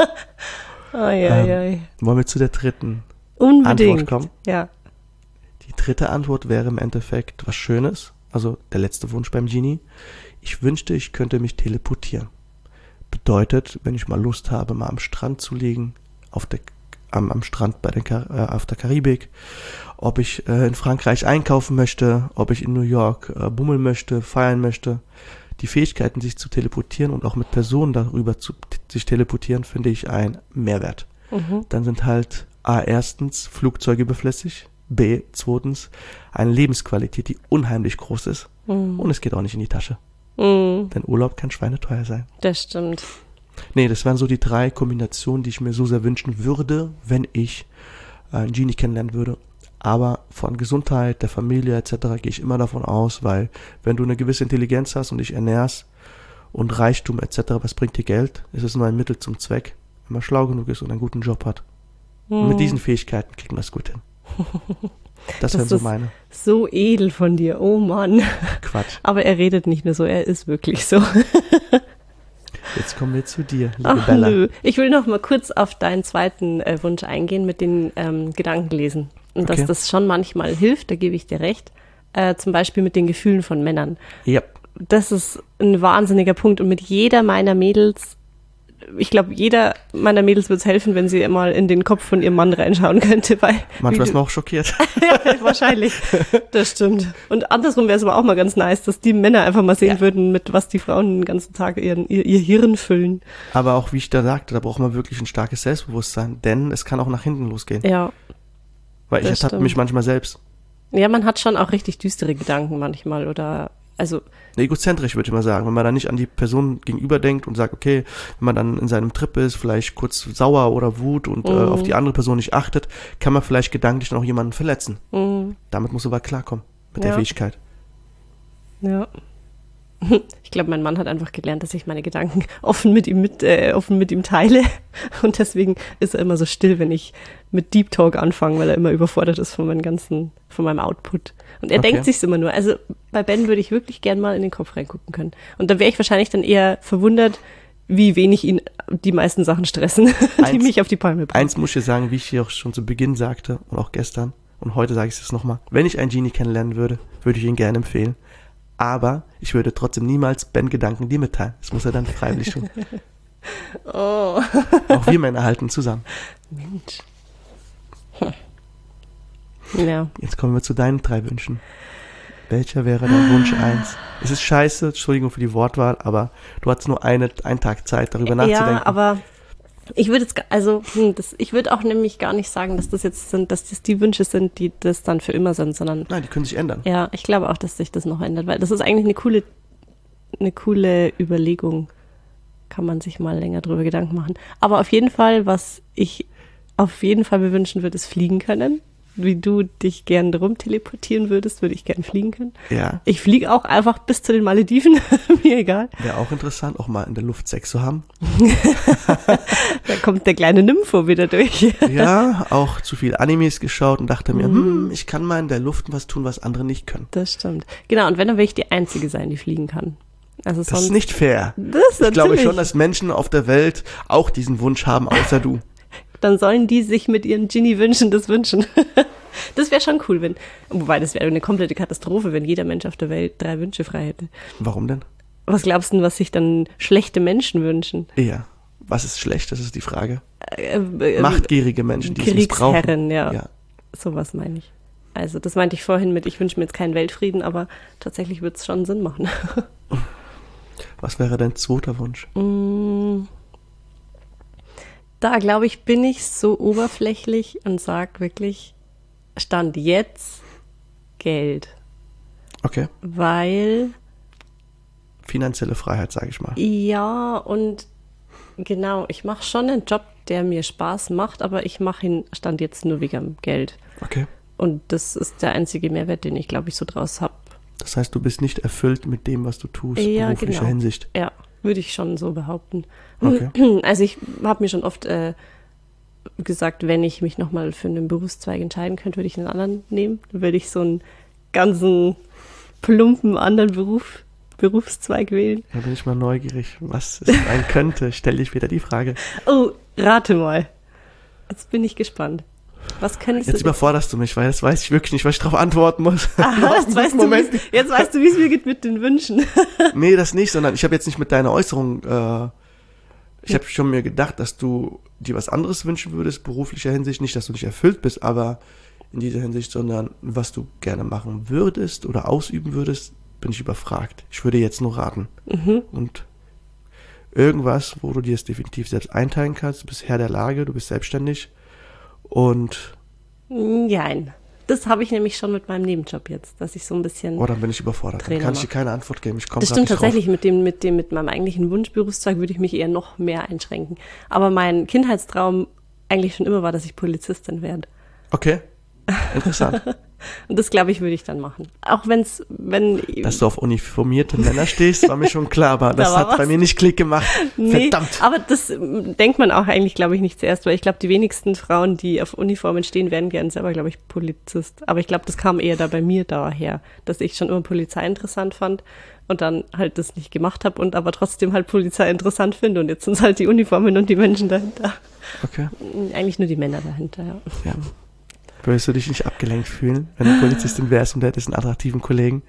Ai, ai, ai. Ähm, wollen wir zu der dritten Unbedingt. Antwort kommen? Ja. Die dritte Antwort wäre im Endeffekt was Schönes. Also der letzte Wunsch beim Genie. Ich wünschte, ich könnte mich teleportieren. Bedeutet, wenn ich mal Lust habe, mal am Strand zu liegen, auf der, am, am Strand bei den, äh, auf der Karibik, ob ich äh, in Frankreich einkaufen möchte, ob ich in New York äh, bummeln möchte, feiern möchte. Die Fähigkeiten, sich zu teleportieren und auch mit Personen darüber zu sich teleportieren, finde ich ein Mehrwert. Mhm. Dann sind halt A, erstens Flugzeuge überflüssig, B, zweitens eine Lebensqualität, die unheimlich groß ist mhm. und es geht auch nicht in die Tasche. Mm. Denn Urlaub kann schweineteuer sein. Das stimmt. Nee, das wären so die drei Kombinationen, die ich mir so sehr wünschen würde, wenn ich äh, einen Genie kennenlernen würde. Aber von Gesundheit, der Familie et cetera gehe ich immer davon aus, weil wenn du eine gewisse Intelligenz hast und dich ernährst und Reichtum et cetera, was bringt dir Geld? Es ist nur ein Mittel zum Zweck, wenn man schlau genug ist und einen guten Job hat. Mm. Und mit diesen Fähigkeiten kriegt man es gut hin. Das, das wären so meine. So edel von dir, oh Mann. Quatsch. Aber er redet nicht nur so, er ist wirklich so. Jetzt kommen wir zu dir, liebe Ach, Bella. Nö. Ich will noch mal kurz auf deinen zweiten äh, Wunsch eingehen mit den ähm, Gedankenlesen. Und okay. dass das schon manchmal hilft, da gebe ich dir recht. Äh, zum Beispiel mit den Gefühlen von Männern. Ja. Das ist ein wahnsinniger Punkt. Und mit jeder meiner Mädels, ich glaube, jeder meiner Mädels würde es helfen, wenn sie mal in den Kopf von ihrem Mann reinschauen könnte. Weil, manchmal ist man auch schockiert. Ja, wahrscheinlich. Das stimmt. Und andersrum wäre es aber auch mal ganz nice, dass die Männer einfach mal sehen ja. würden, mit was die Frauen den ganzen Tag ihren, ihr, ihr Hirn füllen. Aber auch, wie ich da sagte, da braucht man wirklich ein starkes Selbstbewusstsein, denn es kann auch nach hinten losgehen. Ja. Weil ich ertappe mich manchmal selbst. Ja, man hat schon auch richtig düstere Gedanken manchmal oder, also. Egozentrisch, würde ich mal sagen. Wenn man dann nicht an die Person gegenüber denkt und sagt, okay, wenn man dann in seinem Trip ist, vielleicht kurz sauer oder Wut und Mhm. äh, auf die andere Person nicht achtet, kann man vielleicht gedanklich noch jemanden verletzen. Mhm. Damit muss man aber klarkommen, mit Ja. der Fähigkeit. Ja. Ich glaube, mein Mann hat einfach gelernt, dass ich meine Gedanken offen mit ihm mit, äh, offen mit ihm teile. Und deswegen ist er immer so still, wenn ich mit Deep Talk anfange, weil er immer überfordert ist von meinem ganzen, von meinem Output. Und er Okay. denkt sich's immer nur. Also bei Ben würde ich wirklich gern mal in den Kopf reingucken können. Und da wäre ich wahrscheinlich dann eher verwundert, wie wenig ihn die meisten Sachen stressen, die Eins- mich auf die Palme bringen. Eins muss ich dir sagen, wie ich dir auch schon zu Beginn sagte und auch gestern und heute sage ich es nochmal. Wenn ich einen Genie kennenlernen würde, würde ich ihn gerne empfehlen. Aber ich würde trotzdem niemals Ben Gedanken dir mitteilen. Das muss er dann freiwillig tun. Oh, Auch wir Männer halten zusammen. Mensch. Hm. Ja. Jetzt kommen wir zu deinen drei Wünschen. Welcher wäre dein Wunsch eins? Es ist scheiße, Entschuldigung für die Wortwahl, aber du hattest nur eine, einen Tag Zeit, darüber nachzudenken. Ja, aber ich würde jetzt, ga- also, hm, das, ich würde auch nämlich gar nicht sagen, dass das jetzt sind, dass das die Wünsche sind, die das dann für immer sind, sondern Nein, die können sich ändern. ja, ich glaube auch, dass sich das noch ändert, weil das ist eigentlich eine coole, eine coole Überlegung. Kann man sich mal länger drüber Gedanken machen. Aber auf jeden Fall, was ich auf jeden Fall mir wünschen würde, ist fliegen können. Wie du dich gern drum teleportieren würdest, würde ich gern fliegen können. Ja, Ich fliege auch einfach bis zu den Malediven, mir egal. wäre auch interessant, auch mal in der Luft Sex zu haben. Da kommt der kleine Nympho wieder durch. Ja, auch zu viel Animes geschaut und dachte mir, hm, ich kann mal in der Luft was tun, was andere nicht können. Das stimmt. Genau, und wenn, dann will ich die Einzige sein, die fliegen kann. Also Das sonst, ist nicht fair. Das ist Ich glaube natürlich. schon, dass Menschen auf der Welt auch diesen Wunsch haben, außer du. Dann sollen die sich mit ihren Genie-Wünschen das wünschen. Das wäre schon cool, wenn, wobei das wäre eine komplette Katastrophe, wenn jeder Mensch auf der Welt drei Wünsche frei hätte. Warum denn? Was glaubst du, was sich dann schlechte Menschen wünschen? Ja. Was ist schlecht? Das ist die Frage. Äh, äh, Machtgierige Menschen, die es missbrauchen. Kriegsherren, ja. Ja. Sowas meine ich. Also das meinte ich vorhin mit, ich wünsche mir jetzt keinen Weltfrieden, aber tatsächlich wird es schon Sinn machen. Was wäre dein zweiter Wunsch? Mm. Da, glaube ich, bin ich so oberflächlich und sag wirklich, Stand jetzt Geld. Okay. Weil, Finanzielle Freiheit, sage ich mal. ja, und genau, ich mache schon einen Job, der mir Spaß macht, aber ich mache ihn Stand jetzt nur wegen dem Geld. Okay. Und das ist der einzige Mehrwert, den ich, glaube ich, so draus habe. Das heißt, du bist nicht erfüllt mit dem, was du tust, Ja, beruflicher genau. Hinsicht. Ja, würde ich schon so behaupten. Okay. Also ich habe mir schon oft äh, gesagt, wenn ich mich nochmal für einen Berufszweig entscheiden könnte, würde ich einen anderen nehmen. Dann würde ich so einen ganzen plumpen anderen Beruf, Berufszweig wählen. Da bin ich mal neugierig, was es sein könnte. Stell dich wieder die Frage. Oh, rate mal. Jetzt bin ich gespannt. Was könntest Jetzt du... überforderst du mich, weil jetzt weiß ich wirklich nicht, was ich darauf antworten muss. Aha, jetzt, weißt du, Moment. wie's- jetzt weißt du, wie es mir geht mit den Wünschen. Nee, das nicht, sondern ich habe jetzt nicht mit deiner Äußerung, äh, ich habe schon mir gedacht, dass du dir was anderes wünschen würdest, beruflicher Hinsicht, nicht, dass du nicht erfüllt bist, aber in dieser Hinsicht, sondern was du gerne machen würdest oder ausüben würdest, bin ich überfragt. Ich würde jetzt nur raten. Mhm. Und irgendwas, wo du dir es definitiv selbst einteilen kannst, du bist Herr der Lage, du bist selbstständig und, Nein. Das habe ich nämlich schon mit meinem Nebenjob jetzt, dass ich so ein bisschen... oh, dann bin ich überfordert. Dann Trainer kann ich dir macht. keine Antwort geben. Ich komme Das grad stimmt nicht tatsächlich, mit dem, mit dem, mit meinem eigentlichen Wunschberufszweig würde ich mich eher noch mehr einschränken. Aber mein Kindheitstraum eigentlich schon immer war, dass ich Polizistin werde. drauf. Okay, interessant. Und das, glaube ich, würde ich dann machen. Auch wenn's, wenn... Dass du auf uniformierte Männer stehst, war mir schon klar, aber das Da war hat bei was. mir nicht Klick gemacht. Nee, Verdammt. aber das ähm, denkt man auch eigentlich, glaube ich, nicht zuerst, weil ich glaube, die wenigsten Frauen, die auf Uniformen stehen, werden gern selber, glaube ich, Polizist. Aber ich glaube, das kam eher da bei mir daher, dass ich schon immer Polizei interessant fand und dann halt das nicht gemacht habe und aber trotzdem halt Polizei interessant finde. Und jetzt sind es halt die Uniformen und die Menschen dahinter. Okay, Eigentlich nur die Männer dahinter, ja. ja. Würdest du dich nicht abgelenkt fühlen, wenn du Polizistin wärst und du hättest einen attraktiven Kollegen?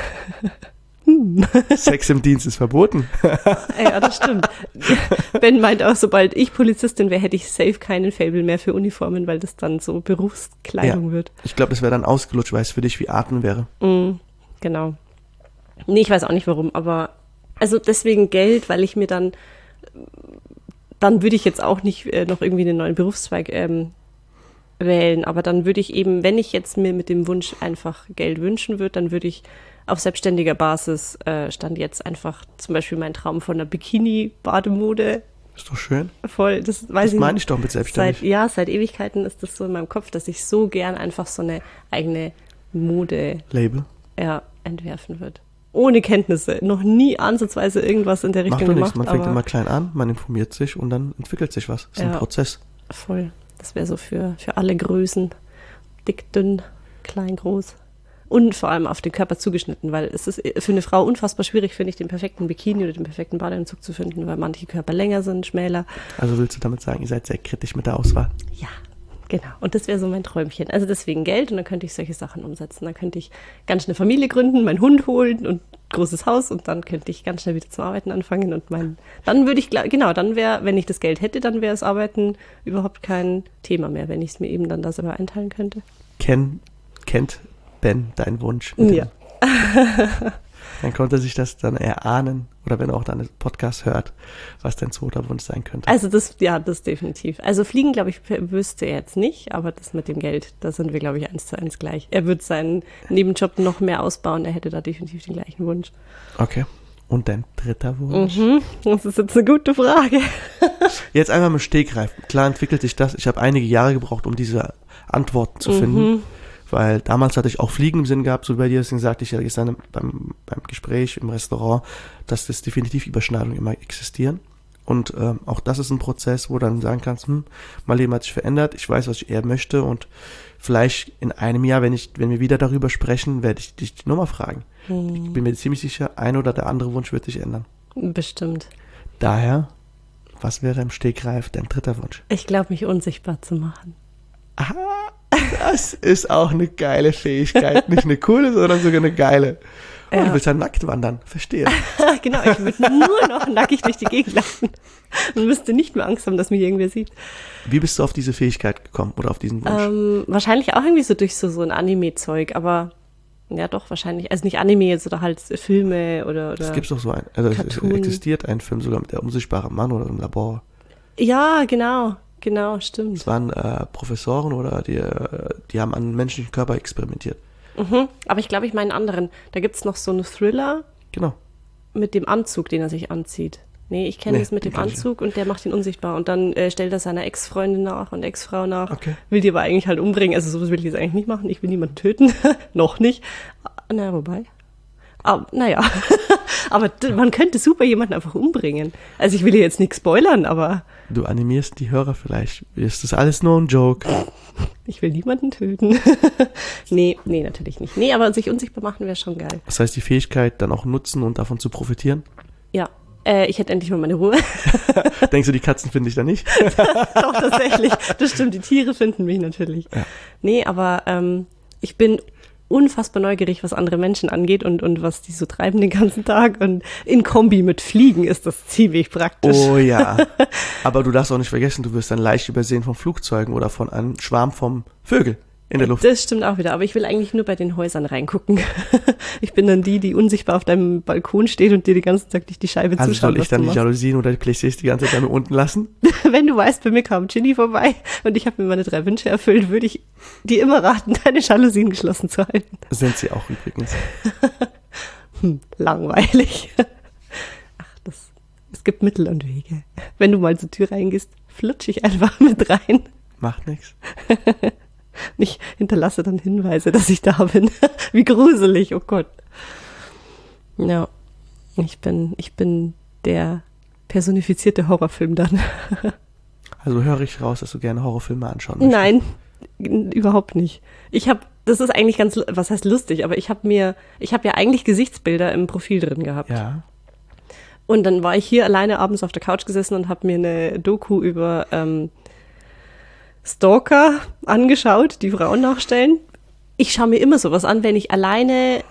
Sex im Dienst ist verboten. Ja, das stimmt. Ben meint auch, sobald ich Polizistin wäre, hätte ich safe keinen Faible mehr für Uniformen, weil das dann so Berufskleidung Ja. wird. Ich glaube, das wäre dann ausgelutscht, weil es für dich wie Atmen wäre. Mm, genau. Nee, ich weiß auch nicht warum, aber also deswegen Geld, weil ich mir dann, dann würde ich jetzt auch nicht äh, noch irgendwie einen neuen Berufszweig ähm, wählen. Aber dann würde ich eben, wenn ich jetzt mir mit dem Wunsch einfach Geld wünschen würde, dann würde ich auf selbstständiger Basis, äh, stand jetzt einfach zum Beispiel mein Traum von einer Bikini-Bademode. Ist doch schön. Voll, das weiß Das ich meine ich doch mit selbstständig. Seit, ja, seit Ewigkeiten ist das so in meinem Kopf, dass ich so gern einfach so eine eigene Mode Label. ja, entwerfen würde. Ohne Kenntnisse. Noch nie ansatzweise irgendwas in der Macht Richtung doch nichts. gemacht. Man fängt aber immer klein an, man informiert sich und dann entwickelt sich was. Das ist Ja. ein Prozess. voll. Das wäre so für, für alle Größen. Dick, dünn, klein, groß. Und vor allem auf den Körper zugeschnitten, weil es ist für eine Frau unfassbar schwierig, finde ich, den perfekten Bikini oder den perfekten Badeanzug zu finden, weil manche Körper länger sind, schmäler. Also willst du damit sagen, ihr seid sehr kritisch mit der Auswahl? Ja, genau. Und das wäre so mein Träumchen. Also deswegen Geld und dann könnte ich solche Sachen umsetzen. Dann könnte ich ganz schnell Familie gründen, meinen Hund holen und großes Haus und dann könnte ich ganz schnell wieder zum Arbeiten anfangen und mein, dann würde ich, gla- genau, dann wäre, wenn ich das Geld hätte, dann wäre das Arbeiten überhaupt kein Thema mehr, wenn ich es mir eben dann da selber einteilen könnte. Ken, kennt Ben deinen Wunsch? mit dem- Ja. Dann konnte sich das dann erahnen oder wenn er auch deinen Podcast hört, was dein zweiter Wunsch sein könnte. Also das, ja, das definitiv. Also fliegen, glaube ich, wüsste er jetzt nicht, aber das mit dem Geld, da sind wir, glaube ich, eins zu eins gleich. Er wird seinen Nebenjob noch mehr ausbauen, er hätte da definitiv den gleichen Wunsch. Okay. Und dein dritter Wunsch? Mhm, das ist jetzt eine gute Frage. Jetzt einmal mit Stegreif. Klar entwickelt sich das. Ich habe einige Jahre gebraucht, um diese Antworten zu finden. Mhm. Weil damals hatte ich auch Fliegen im Sinn gehabt, so bei dir, deswegen sagte ich ja gestern beim, beim Gespräch im Restaurant, dass das definitiv Überschneidungen immer existieren. Und ähm, auch das ist ein Prozess, wo du dann sagen kannst, hm, mein Leben hat sich verändert, ich weiß, was ich eher möchte und vielleicht in einem Jahr, wenn ich, wenn wir wieder darüber sprechen, werde ich dich nochmal fragen. Mhm. Ich bin mir ziemlich sicher, ein oder der andere Wunsch wird sich ändern. Bestimmt. Daher, was wäre im Stegreif dein dritter Wunsch? Ich glaube, mich unsichtbar zu machen. Aha, das ist auch eine geile Fähigkeit. Nicht eine coole, sondern sogar eine geile. Oh, Ja. du willst ja nackt wandern, verstehe. Genau, ich würde nur noch nackig durch die Gegend laufen und müsste nicht mehr Angst haben, dass mich irgendwer sieht. Wie bist du auf diese Fähigkeit gekommen oder auf diesen Wunsch? Ähm, wahrscheinlich auch irgendwie so durch so, so ein Anime-Zeug, aber ja doch, wahrscheinlich. Also nicht Anime jetzt oder halt Filme oder. oder Es gibt doch so ein, also es Cartoon. existiert ein Film sogar mit der unsichtbare Mann oder im Labor. Ja, genau, genau, stimmt. Es waren äh, Professoren oder die, äh, die haben an menschlichen Körper experimentiert. Mhm. Aber ich glaube, ich meine einen anderen. Da gibt's noch so einen Thriller Genau. mit dem Anzug, den er sich anzieht. Nee, ich kenne Nee, das mit den dem kenn ich Anzug und der macht ihn unsichtbar. Und dann äh, stellt er seiner Ex-Freundin nach und Ex-Frau nach. Okay. Will die aber eigentlich halt umbringen. Also sowas will ich jetzt eigentlich nicht machen. Ich will niemanden töten. Noch nicht. Na, wobei. Aber, naja. aber d- man könnte super jemanden einfach umbringen. Also ich will hier jetzt nichts spoilern, aber Du animierst die Hörer vielleicht. Ist das alles nur ein Joke? ich will niemanden töten. nee, nee, natürlich nicht. Nee, aber sich unsichtbar machen wäre schon geil. Das heißt, die Fähigkeit dann auch nutzen und davon zu profitieren? Ja. Äh, ich hätte endlich mal meine Ruhe. Denkst du, die Katzen finde ich da nicht? Doch, tatsächlich. Das stimmt, die Tiere finden mich natürlich. Ja. Nee, aber ähm, ich bin unfassbar neugierig, was andere Menschen angeht und, und was die so treiben den ganzen Tag. Und in Kombi mit Fliegen ist das ziemlich praktisch. Oh ja. Aber du darfst auch nicht vergessen, du wirst dann leicht übersehen von Flugzeugen oder von einem Schwarm von Vögeln in der Luft. Das stimmt auch wieder, aber ich will eigentlich nur bei den Häusern reingucken. Ich bin dann die, die unsichtbar auf deinem Balkon steht und dir den ganzen Tag durch die Scheibe Also zuschaut, soll ich was dann du die machst. Jalousien oder die Playstation die ganze Zeit bei mir unten lassen? Wenn du weißt, bei mir kam Ginny vorbei und ich habe mir meine drei Wünsche erfüllt, würde ich dir immer raten, deine Jalousien geschlossen zu halten. Sind sie auch übrigens. Hm, langweilig. Ach, das, es gibt Mittel und Wege. Wenn du mal zur Tür reingehst, flutsch ich einfach mit rein. Macht nichts. Und ich hinterlasse dann Hinweise, dass ich da bin. Wie gruselig, oh Gott. Ja, ich bin, ich bin der personifizierte Horrorfilm dann. Also höre ich raus, dass du gerne Horrorfilme anschauen möchtest. Nein, n- überhaupt nicht. Ich habe, das ist eigentlich ganz, lu- was heißt lustig, aber ich habe mir, ich habe ja eigentlich Gesichtsbilder im Profil drin gehabt. Ja. Und dann war ich hier alleine abends auf der Couch gesessen und habe mir eine Doku über ähm, Stalker angeschaut, die Frauen nachstellen. Ich schaue mir immer sowas an, wenn ich alleine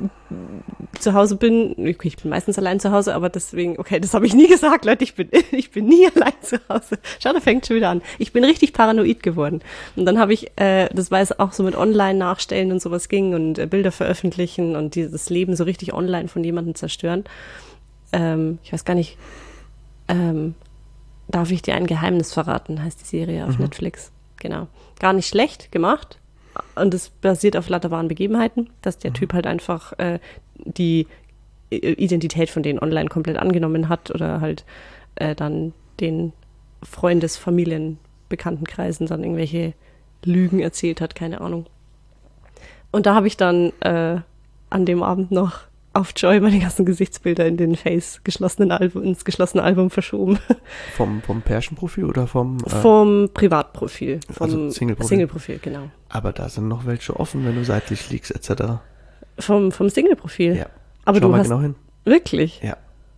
zu Hause bin. Okay, ich bin meistens allein zu Hause, aber deswegen, okay, das habe ich nie gesagt, Leute, ich bin, ich bin nie allein zu Hause. Schau, da fängt schon wieder an. Ich bin richtig paranoid geworden. Und dann habe ich, äh, das war es auch so mit Online-Nachstellen und sowas ging und äh, Bilder veröffentlichen und dieses Leben so richtig online von jemandem zerstören. Ähm, ich weiß gar nicht, ähm, darf ich dir ein Geheimnis verraten, heißt die Serie auf Mhm. Netflix. genau. Gar nicht schlecht gemacht. Und es basiert auf lauter wahren Begebenheiten, dass der mhm. Typ halt einfach äh, die Identität von denen online komplett angenommen hat oder halt äh, dann den Freundes-, Familien-, Bekanntenkreisen dann irgendwelche Lügen erzählt hat, keine Ahnung. Und da habe ich dann äh, an dem Abend noch auf Joy meine ganzen Gesichtsbilder in den Face geschlossenen Album, ins geschlossene Album verschoben. Vom, vom Pärchenprofil oder vom? Äh, vom Privatprofil. Vom also Singleprofil. Singleprofil, genau. Aber da sind noch welche offen, wenn du seitlich liegst, et cetera. Vom, vom Singleprofil? Ja. Aber Schau du mal hast genau hin. Wirklich? Ja.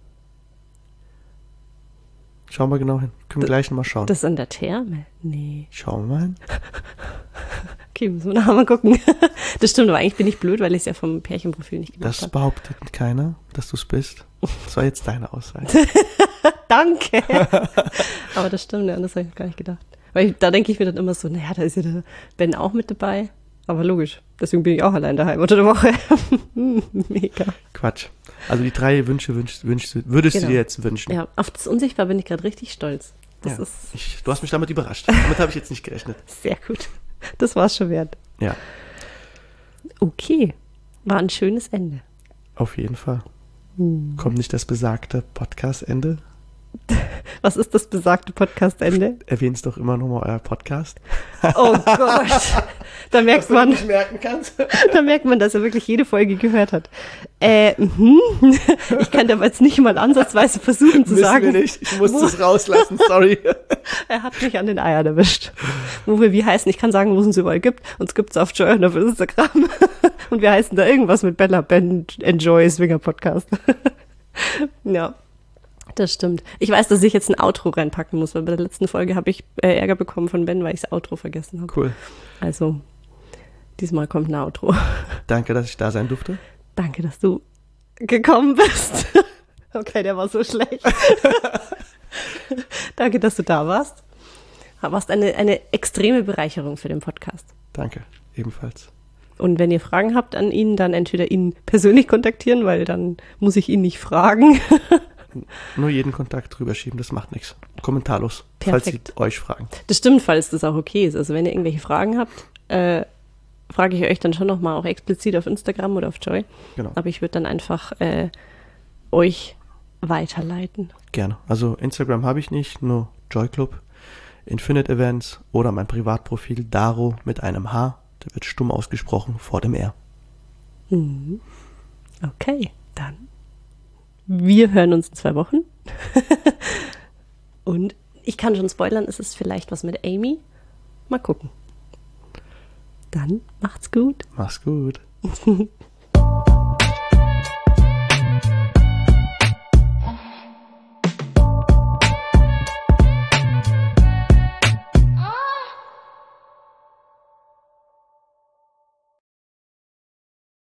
Schau mal genau hin. Können wir gleich nochmal schauen. Das ist an der Therme? Nee. Schauen wir mal hin. Okay, müssen wir nachher mal gucken. Das stimmt, aber eigentlich bin ich blöd, weil ich es ja vom Pärchenprofil nicht gemacht Das habe. behauptet keiner, dass du es bist. Das war jetzt deine Aussage. Danke. Aber das stimmt, ja, das habe ich gar nicht gedacht. Weil ich, da denke ich mir dann immer so, naja, da ist ja der Ben auch mit dabei. Aber logisch, deswegen bin ich auch allein daheim unter der Woche. Mega. Quatsch. Also die drei Wünsche wünschst, wünschst, würdest Genau. du dir jetzt wünschen. Ja, auf das Unsichtbar bin ich gerade richtig stolz. Das Ja. ist Ich, du hast mich damit überrascht. Damit habe ich jetzt nicht gerechnet. sehr gut. Das war es schon wert. Ja, Okay, war ein schönes Ende. auf jeden Fall. Hm. Kommt nicht das besagte Podcast-Ende? Was ist das besagte Podcast-Ende? Erwähnst doch immer nochmal euer Podcast. Oh Gott, da merkt man, merken kannst. da merkt man, dass er wirklich jede Folge gehört hat. Äh, mhm. Ich kann aber jetzt nicht mal ansatzweise versuchen zu Müssen sagen. wir nicht. Ich musste wo- es rauslassen, sorry. Er hat mich an den Eiern erwischt. Wo wir wie heißen, ich kann sagen, wo es uns überall gibt. Uns gibt es auf Joy und auf Instagram. Und wir heißen da irgendwas mit Bella Ben Enjoy Swinger Podcast. Ja, das stimmt. Ich weiß, dass ich jetzt ein Outro reinpacken muss, weil bei der letzten Folge habe ich äh, Ärger bekommen von Ben, weil ich das Outro vergessen habe. Cool. Also, diesmal kommt ein Outro. Danke, dass ich da sein durfte. Danke, dass du gekommen bist. Okay, der war so schlecht. Danke, dass du da warst. Du warst eine, eine extreme Bereicherung für den Podcast. Danke, ebenfalls. Und wenn ihr Fragen habt an ihn, dann entweder ihn persönlich kontaktieren, weil dann muss ich ihn nicht fragen. Nur jeden Kontakt drüber schieben, das macht nichts. Kommentarlos, falls sie Perfekt. euch fragen. Das stimmt, falls das auch okay ist. Also wenn ihr irgendwelche Fragen habt, äh, frage ich euch dann schon nochmal auch explizit auf Instagram oder auf Joy. Genau, Aber ich würde dann einfach äh, euch weiterleiten. gerne. Also Instagram habe ich nicht, nur Joy Club, Infinite Events oder mein Privatprofil Daro mit einem H. Der wird stumm ausgesprochen vor dem R. Mhm. Okay, dann. Wir hören uns in zwei Wochen. Und ich kann schon spoilern, es ist vielleicht was mit Amy. Mal gucken. Dann macht's gut. Mach's gut.